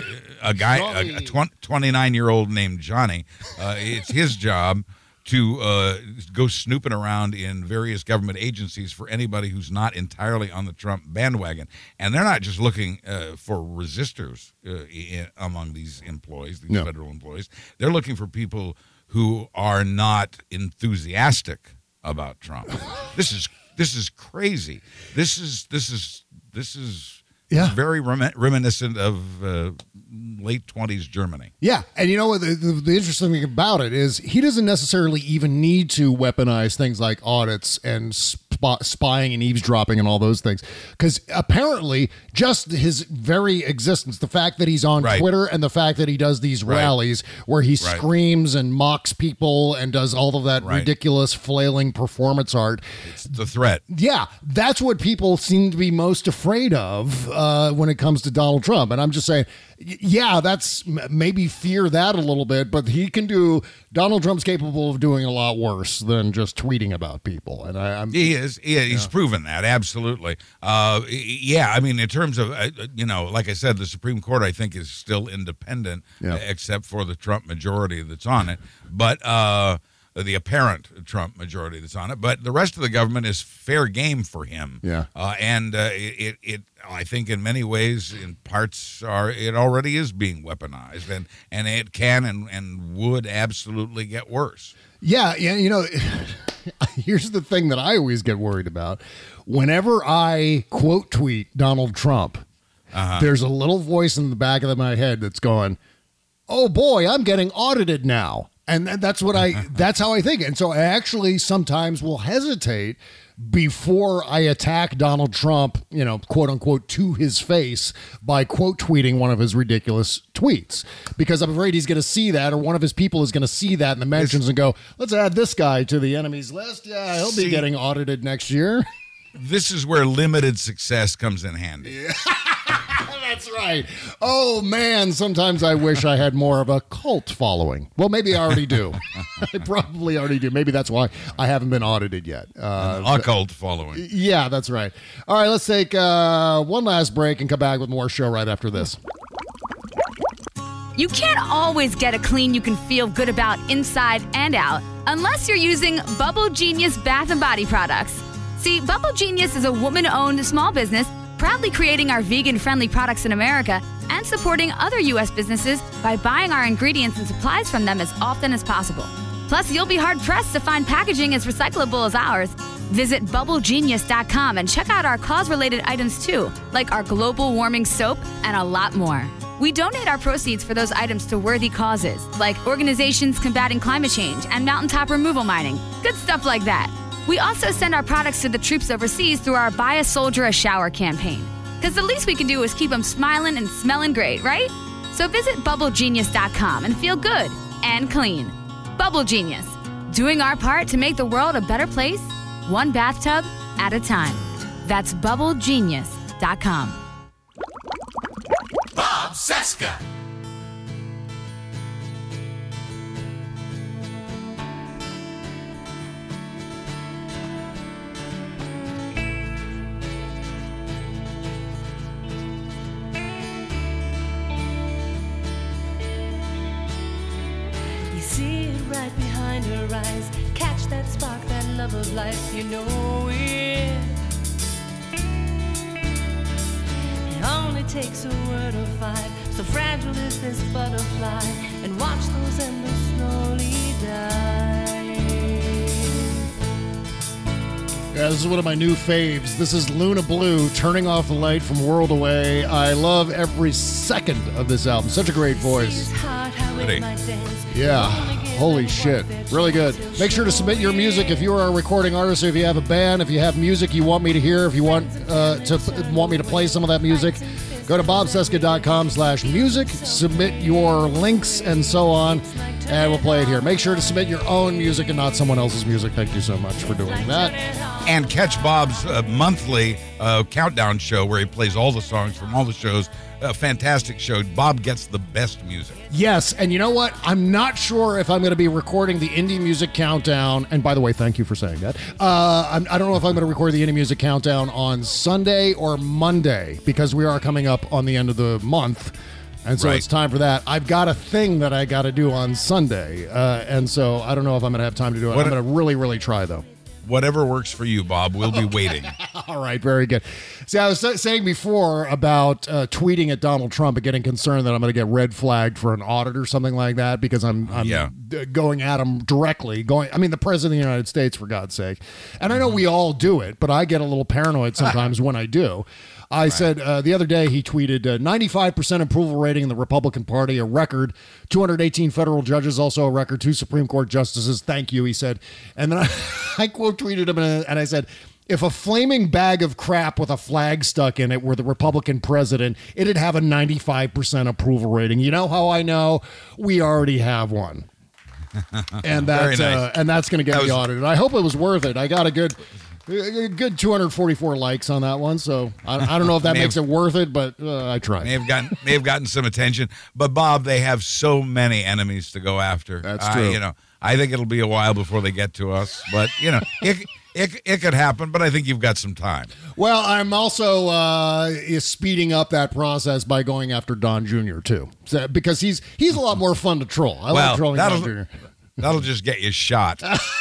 a guy, a twenty-nine-year-old named Johnny. Uh, it's his job to uh, go snooping around in various government agencies for anybody who's not entirely on the Trump bandwagon. And they're not just looking uh, for resistors uh, in, among these employees, these no. federal employees. They're looking for people who are not enthusiastic about Trump. This is this is crazy. This is this is this is yeah. very rem- reminiscent of uh, late twenties Germany. Yeah, and you know what? The, the, the interesting thing about it is he doesn't necessarily even need to weaponize things like audits and spy, spying and eavesdropping and all those things, because apparently just his very existence, the fact that he's on right. Twitter and the fact that he does these right. rallies where he right. screams and mocks people and does all of that right. ridiculous flailing performance art. It's the threat. Yeah, that's what people seem to be most afraid of uh, when it comes to Donald Trump. And I'm just saying, yeah, that's maybe fear that a little bit, but he can do. Donald Trump's capable of doing a lot worse than just tweeting about people, and I, I'm. He is. He, he's yeah. proven that absolutely. Uh, yeah, I mean, in terms of uh, you know, like I said, the Supreme Court I think is still independent, yeah. except for the Trump majority that's on it, but. Uh, the apparent Trump majority that's on it, but the rest of the government is fair game for him. Yeah, uh, and uh, it, it, I think, in many ways, in parts, are it already is being weaponized, and and it can and and would absolutely get worse. Yeah, yeah. You know, here's the thing that I always get worried about: whenever I quote tweet Donald Trump, uh-huh. there's a little voice in the back of my head that's going, "Oh boy, I'm getting audited now." And that's what I, that's how I think. And so I actually sometimes will hesitate before I attack Donald Trump, you know, quote unquote, to his face by quote tweeting one of his ridiculous tweets, because I'm afraid he's going to see that, or one of his people is going to see that in the mentions and go, let's add this guy to the enemies list. Yeah, he'll be see, getting audited next year. This is where limited success comes in handy. Yeah. That's right. Oh, man, sometimes I wish I had more of a cult following. Well, maybe I already do. I probably already do. Maybe that's why I haven't been audited yet. Uh, An occult following. Yeah, that's right. All right, let's take uh, one last break and come back with more show right after this. You can't always get a clean you can feel good about inside and out unless you're using Bubble Genius Bath and Body products. See, Bubble Genius is a woman-owned small business proudly creating our vegan-friendly products in America and supporting other U S businesses by buying our ingredients and supplies from them as often as possible. Plus, you'll be hard-pressed to find packaging as recyclable as ours. Visit bubble genius dot com and check out our cause-related items too, like our global warming soap and a lot more. We donate our proceeds for those items to worthy causes, like organizations combating climate change and mountaintop removal mining. Good stuff like that. We also send our products to the troops overseas through our Buy a Soldier a Shower campaign. Because the least we can do is keep them smiling and smelling great, right? So visit bubble genius dot com and feel good and clean. Bubble Genius, doing our part to make the world a better place, one bathtub at a time. That's bubble genius dot com. Bob Cesca. See it right behind her eyes. Catch that spark, that love of life. You know it. It only takes a word of five. So fragile is this butterfly. And watch those embers slowly die. Yeah, this is one of my new faves. This is Luna Blue, Turning Off the Light from World Away. I love every second of this album. Such a great voice. Ready. Yeah, holy shit. Really good. Make sure to submit your music if you are a recording artist, or if you have a band, if you have music you want me to hear, if you want uh, to want me to play some of that music. Go to bobcesca.com slash music, submit your links and so on, and we'll play it here. Make sure to submit your own music and not someone else's music. Thank you so much for doing that. And catch Bob's uh, monthly uh, countdown show where he plays all the songs from all the shows. A fantastic show. Bob gets the best music. Yes, and you know what? I'm not sure if I'm going to be recording the Indie Music Countdown. And by the way, thank you for saying that. Uh, I'm, I don't know if I'm going to record the Indie Music Countdown on Sunday or Monday, because we are coming up on the end of the month. And so Right. it's time for that. I've got a thing that I got to do on Sunday. Uh, and so I don't know if I'm going to have time to do it. What I'm a- going to really, really try, though. Whatever works for you, Bob. We'll be waiting. All right, very good. See, I was sa- saying before about uh, tweeting at Donald Trump and getting concerned that I'm going to get red flagged for an audit or something like that because I'm, I'm Yeah. d- going at him directly. Going, I mean, the president of the United States, for God's sake. And I know we all do it, but I get a little paranoid sometimes when I do. I said uh, the other day he tweeted uh, ninety-five percent approval rating in the Republican Party, a record. two hundred eighteen federal judges, also a record. Two Supreme Court justices, thank you, he said. And then I, I quote tweeted him and, and I said, if a flaming bag of crap with a flag stuck in it were the Republican president, it'd have a ninety-five percent approval rating. You know how I know? We already have one. And that's, Very nice. uh, and that's going to get That me was- audited. I hope it was worth it. I got a good... A good two hundred forty-four likes on that one, so I, I don't know if that May makes have- it worth it, but uh, I tried. May have gotten may have gotten some attention, but Bob, they have so many enemies to go after. That's Uh, true. you know, I think it'll be a while before they get to us, but you know, it it it could happen. But I think you've got some time. Well, I'm also uh, is speeding up that process by going after Don Junior too, so, because he's he's a lot more fun to troll. I well, like trolling that'll Don Junior that'll just get you shot.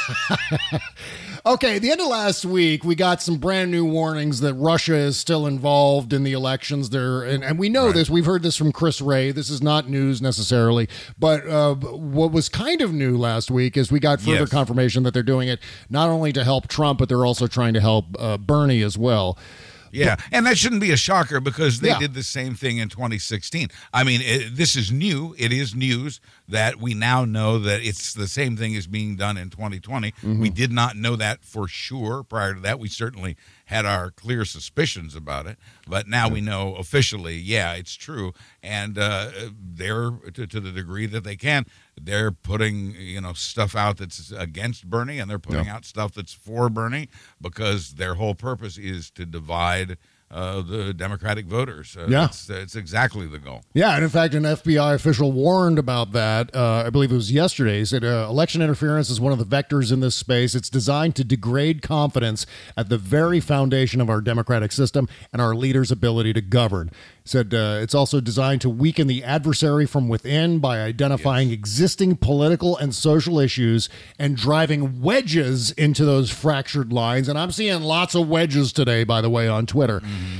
Okay, the end of last week, we got some brand new warnings that Russia is still involved in the elections. There, and, and we know Right. this. We've heard this from Chris Wray. This is not news necessarily, but uh, what was kind of new last week is we got further Yes. confirmation that they're doing it not only to help Trump, but they're also trying to help uh, Bernie as well. Yeah, and that shouldn't be a shocker because they Yeah. did the same thing in twenty sixteen. I mean, it, this is new. It is news that we now know that it's the same thing as being done in twenty twenty. Mm-hmm. We did not know that for sure prior to that. We certainly had our clear suspicions about it, but now we know officially, yeah, it's true. And uh, they're, to, to the degree that they can, they're putting, you know, stuff out that's against Bernie, and they're putting out stuff that's for Bernie because their whole purpose is to divide uh, the Democratic voters. Uh, Yeah. That's, that's exactly the goal. Yeah, and in fact, an F B I official warned about that. Uh, I believe it was yesterday. He said uh, election interference is one of the vectors in this space. It's designed to degrade confidence at the very foundation of our democratic system and our leaders' ability to govern. He said uh, it's also designed to weaken the adversary from within by identifying existing political and social issues and driving wedges into those fractured lines. And I'm seeing lots of wedges today, by the way, on Twitter.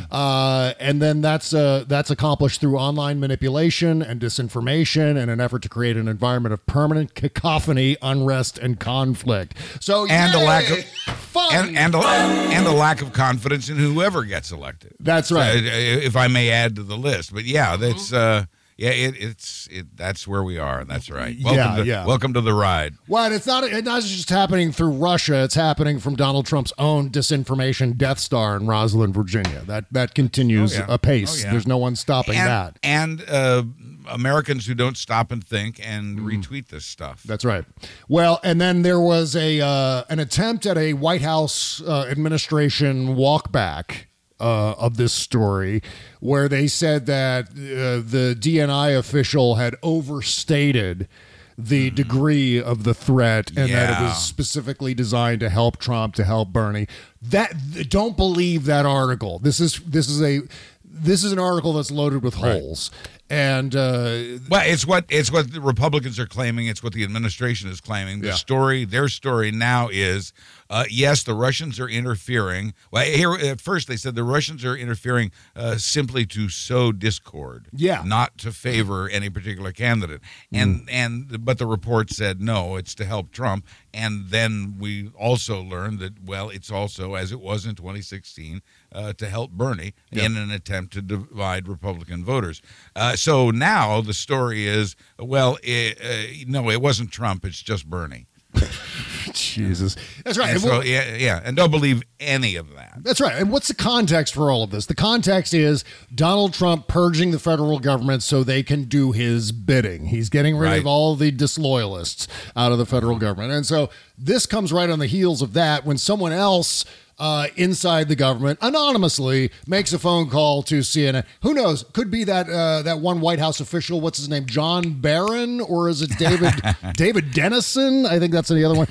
Uh, and then that's uh, that's accomplished through online manipulation and disinformation in an effort to create an environment of permanent cacophony, unrest, and conflict. So And a yay! lack of fun. and and a, and a lack of confidence in whoever gets elected. That's right. Uh, if I may add to the list, but yeah, that's uh, yeah, it, it's it. That's where we are, and that's right. Welcome Yeah, to, yeah. Welcome to the ride. Well, and it's not it's not just happening through Russia. It's happening from Donald Trump's own disinformation Death Star in Roslyn, Virginia. That that continues Oh, yeah. apace. Oh, yeah. There's no one stopping and, that. And uh, Americans who don't stop and think and retweet this stuff. That's right. Well, and then there was a uh, an attempt at a White House uh, administration walkback uh, of this story, where they said that uh, the D N I official had overstated the degree of the threat and that it Yeah. was specifically designed to help Trump, to help Bernie. That don't believe that article. This is this is a this is an article that's loaded with holes. And uh, well, it's what it's what the Republicans are claiming. It's what the administration is claiming. The Yeah. story, their story now is, uh, yes, the Russians are interfering. Well, here at first they said the Russians are interfering uh, simply to sow discord, Yeah. not to favor any particular candidate. And and but the report said no, it's to help Trump. And then we also learned that, well, it's also, as it was in twenty sixteen, uh, to help Bernie Yep. in an attempt to divide Republican voters. Uh, so now the story is, well, it, uh, no, it wasn't Trump. It's just Bernie. Jesus. That's right. And And so, what- yeah, yeah, and don't believe any of that. That's right. And what's the context for all of this? The context is Donald Trump purging the federal government so they can do his bidding. He's getting rid Right. of all the disloyalists out of the federal government. And so this comes right on the heels of that when someone else uh, inside the government anonymously makes a phone call to C N N. Who knows? Could be that uh, that one White House official. What's his name? John Barron, or is it David David Dennison? I think that's the other one.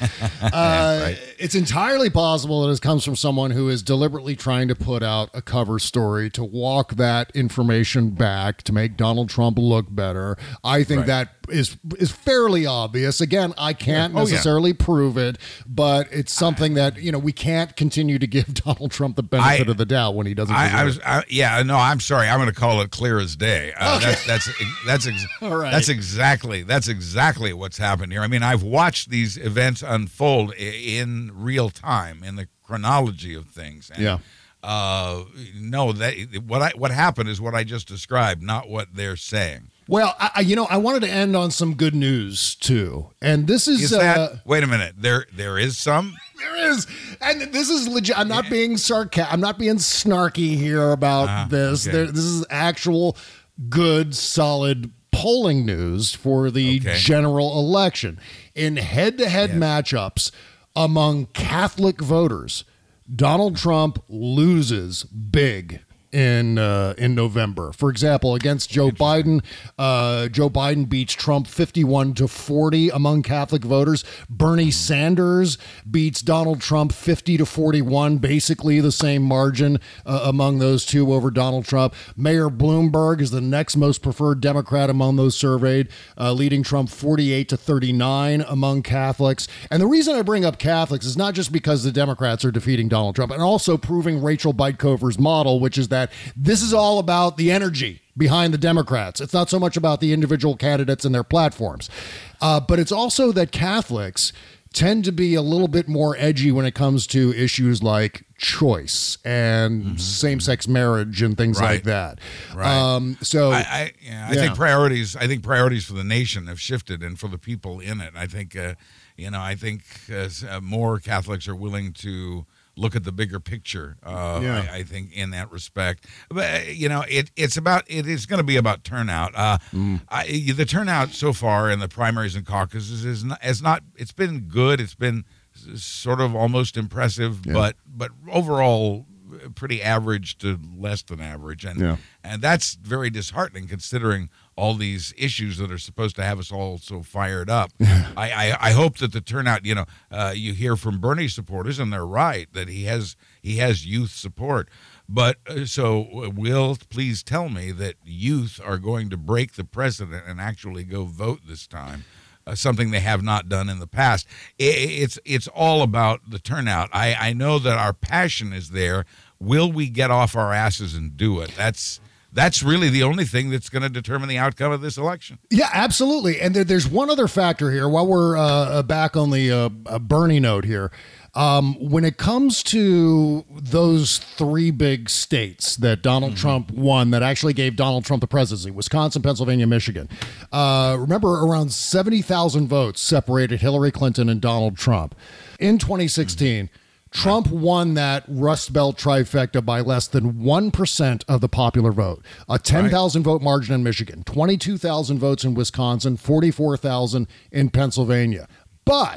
Uh, right. It's entirely possible that it comes from someone who is deliberately trying to put out a cover story to walk that information back to make Donald Trump look better. I think Right. that is is fairly obvious. Again, I can't Yeah. Oh, yeah. necessarily prove it, but it's something that, you know, we can't continue to give Donald Trump the benefit I- of the doubt when he doesn't. I, I deserve was, it. I, yeah, no, I'm sorry. I'm going to call it clear as day. Uh, Okay. That's that's that's ex- All right. that's exactly that's exactly what's happened here. I mean, I've watched these events unfold i- in real time in the chronology of things. And, Yeah. Uh, no, that what I what happened is what I just described, not what they're saying. Well, I, I- you know, I wanted to end on some good news too, and this is, Is uh, that? Wait a minute. There there is some. There is, and this is legit. I'm not being sarcastic. I'm not being snarky here about Ah, this. okay. There, this is actual, good, solid polling news for the Okay. general election. In head-to-head Yes. matchups among Catholic voters, Donald Trump loses big in uh, in November. For example, against Joe Biden, uh, Joe Biden beats Trump fifty-one to forty among Catholic voters. Bernie Sanders beats Donald Trump fifty to forty-one, basically the same margin uh, among those two over Donald Trump. Mayor Bloomberg is the next most preferred Democrat among those surveyed, uh, leading Trump forty-eight to thirty-nine among Catholics. And the reason I bring up Catholics is not just because the Democrats are defeating Donald Trump, and also proving Rachel Bitecover's model, which is that this is all about the energy behind the Democrats. It's not so much about the individual candidates and their platforms, uh, but it's also that Catholics tend to be a little bit more edgy when it comes to issues like choice and mm-hmm. same-sex marriage and things Right. like that. Right. Um, so I, I, yeah, I yeah. think priorities. I think priorities for the nation have shifted, and for the people in it. I think, uh, you know, I think uh, uh, more Catholics are willing to look at the bigger picture. Uh, Yeah. I, I think in that respect, but uh, you know, it it's about it is going to be about turnout. Uh, Mm. I, the turnout so far in the primaries and caucuses is not, is not. It's been good. It's been s- sort of almost impressive, Yeah. but but overall uh, pretty average to less than average, and Yeah. and that's very disheartening considering all these issues that are supposed to have us all so fired up. I, I, I hope that the turnout, you know, uh, you hear from Bernie supporters, and they're right that he has he has youth support. But uh, so, uh, Will, please tell me that youth are going to break the precedent and actually go vote this time. Uh, something they have not done in the past. I it's it's all about the turnout. I, I know that our passion is there. Will we get off our asses and do it? That's that's really the only thing that's going to determine the outcome of this election. Yeah, absolutely. And there, there's one other factor here while we're uh, uh, back on the uh, uh, Bernie note here. Um, when it comes to those three big states that Donald Mm-hmm. Trump won that actually gave Donald Trump the presidency, Wisconsin, Pennsylvania, Michigan, uh, remember around seventy thousand votes separated Hillary Clinton and Donald Trump. In twenty sixteen, mm-hmm. Trump won that Rust Belt trifecta by less than one percent of the popular vote. A ten thousand vote margin in Michigan, twenty-two thousand votes in Wisconsin, forty-four thousand in Pennsylvania. But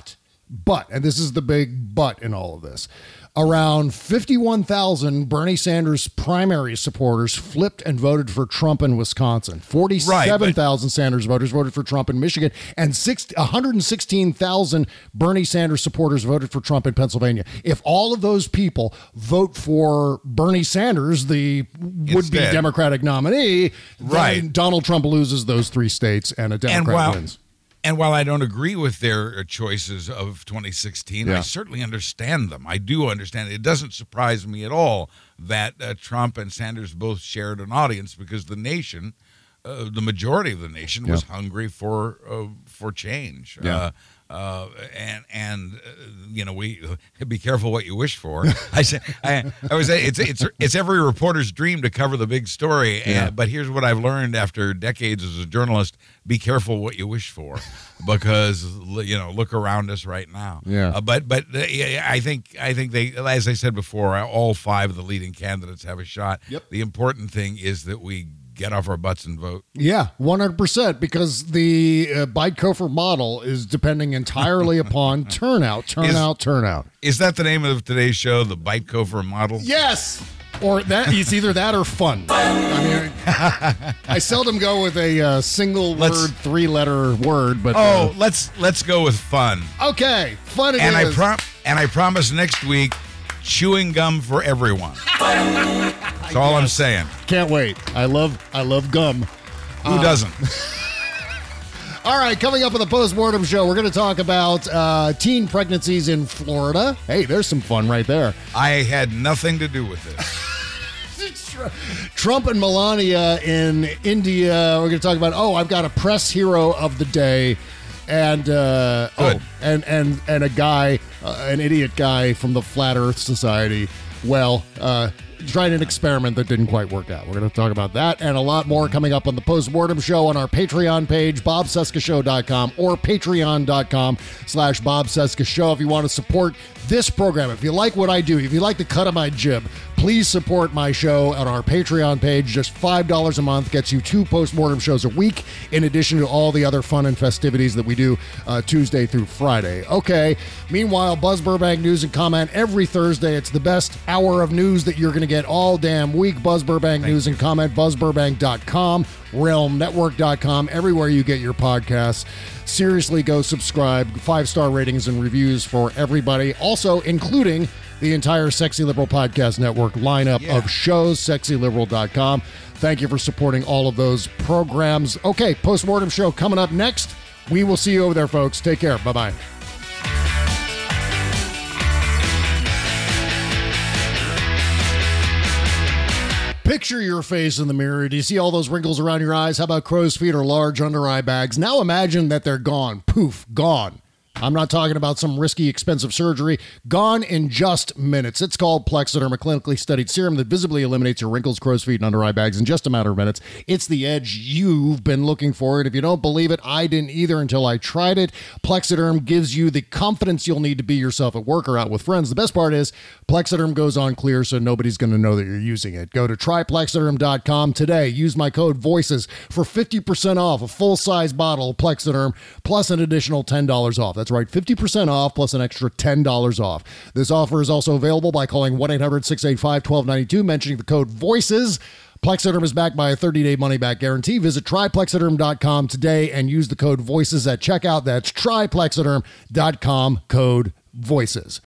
But, and this is the big but in all of this, around fifty-one thousand Bernie Sanders primary supporters flipped and voted for Trump in Wisconsin. forty-seven thousand right, Sanders voters voted for Trump in Michigan, and six, one hundred sixteen thousand Bernie Sanders supporters voted for Trump in Pennsylvania. If all of those people vote for Bernie Sanders, the would-be Democratic nominee, right, then Donald Trump loses those three states and a Democrat and while, wins. And while I don't agree with their choices of twenty sixteen, yeah. I certainly understand them. I do understand. It doesn't surprise me at all that uh, Trump and Sanders both shared an audience, because the nation, uh, the majority of the nation, was yeah. hungry for uh, for change. Yeah. Uh, uh, and and uh, you know, we uh, be careful what you wish for. I say I, I was it's it's it's every reporter's dream to cover the big story. Yeah. And, but here's what I've learned after decades as a journalist: be careful what you wish for, because you know, look around us right now. Yeah. Uh, but but uh, I think I think they, as I said before, all five of the leading candidates have a shot. Yep. The important thing is that we get off our butts and vote. Yeah, one hundred percent, because the uh, Byte-Cofer model is depending entirely upon turnout, turnout, is, turnout. Is that the name of today's show, the Byte-Cofer model? Yes! Or that it's either that or fun. I mean, I seldom go with a uh, single let's, word, three-letter word, but... Oh, uh, let's let's go with fun. Okay, fun it and is. I prom- and I promise next week, chewing gum for everyone. That's all I'm saying. Can't wait. I love I love gum. Who uh, doesn't? All right, coming up on the Postmortem Show, we're going to talk about uh, teen pregnancies in Florida. Hey, there's some fun right there. I had nothing to do with this. Trump and Melania in India. We're going to talk about, oh, I've got a press hero of the day. And uh, oh, and and and a guy, uh, an idiot guy from the Flat Earth Society. Well, uh, tried an experiment that didn't quite work out. We're going to talk about that and a lot more coming up on the Postmortem Show on our Patreon page, bob cesca show dot com or patreon dot com slash bob cesca show. If you want to support this program, if you like what I do, if you like the cut of my jib, please support my show on our Patreon page. Just five dollars a month gets you two Postmortem shows a week, in addition to all the other fun and festivities that we do uh, Tuesday through Friday. Okay. Meanwhile, Buzz Burbank News and Comment every Thursday. It's the best hour of news that you're going to get all damn week. Buzz Burbank Thank News you. and Comment, buzz burbank dot com, realm network dot com, everywhere you get your podcasts. Seriously, go subscribe. Five-star ratings and reviews for everybody. Also, including the entire Sexy Liberal Podcast Network lineup yeah. of shows, sexy liberal dot com. Thank you for supporting all of those programs. Okay, Postmortem Show coming up next. We will see you over there, folks. Take care. Bye-bye. Picture your face in the mirror. Do you see all those wrinkles around your eyes? How about crow's feet or large under eye bags? Now imagine that they're gone. Poof, gone. I'm not talking about some risky, expensive surgery. Gone in just minutes. It's called Plexaderm, a clinically studied serum that visibly eliminates your wrinkles, crow's feet, and under eye bags in just a matter of minutes. It's the edge you've been looking for. And if you don't believe it, I didn't either until I tried it. Plexaderm gives you the confidence you'll need to be yourself at work or out with friends. The best part is Plexaderm goes on clear, so nobody's going to know that you're using it. Go to try plexaderm dot com today. Use my code VOICES for fifty percent off a full-size bottle of Plexaderm plus an additional ten dollars off. That's right, fifty percent off plus an extra ten dollars off. This offer is also available by calling one eight hundred six eight five one two nine two, mentioning the code VOICES. Plexaderm is backed by a thirty-day money-back guarantee. Visit try plexaderm dot com today and use the code VOICES at checkout. That's try plexaderm dot com, code VOICES.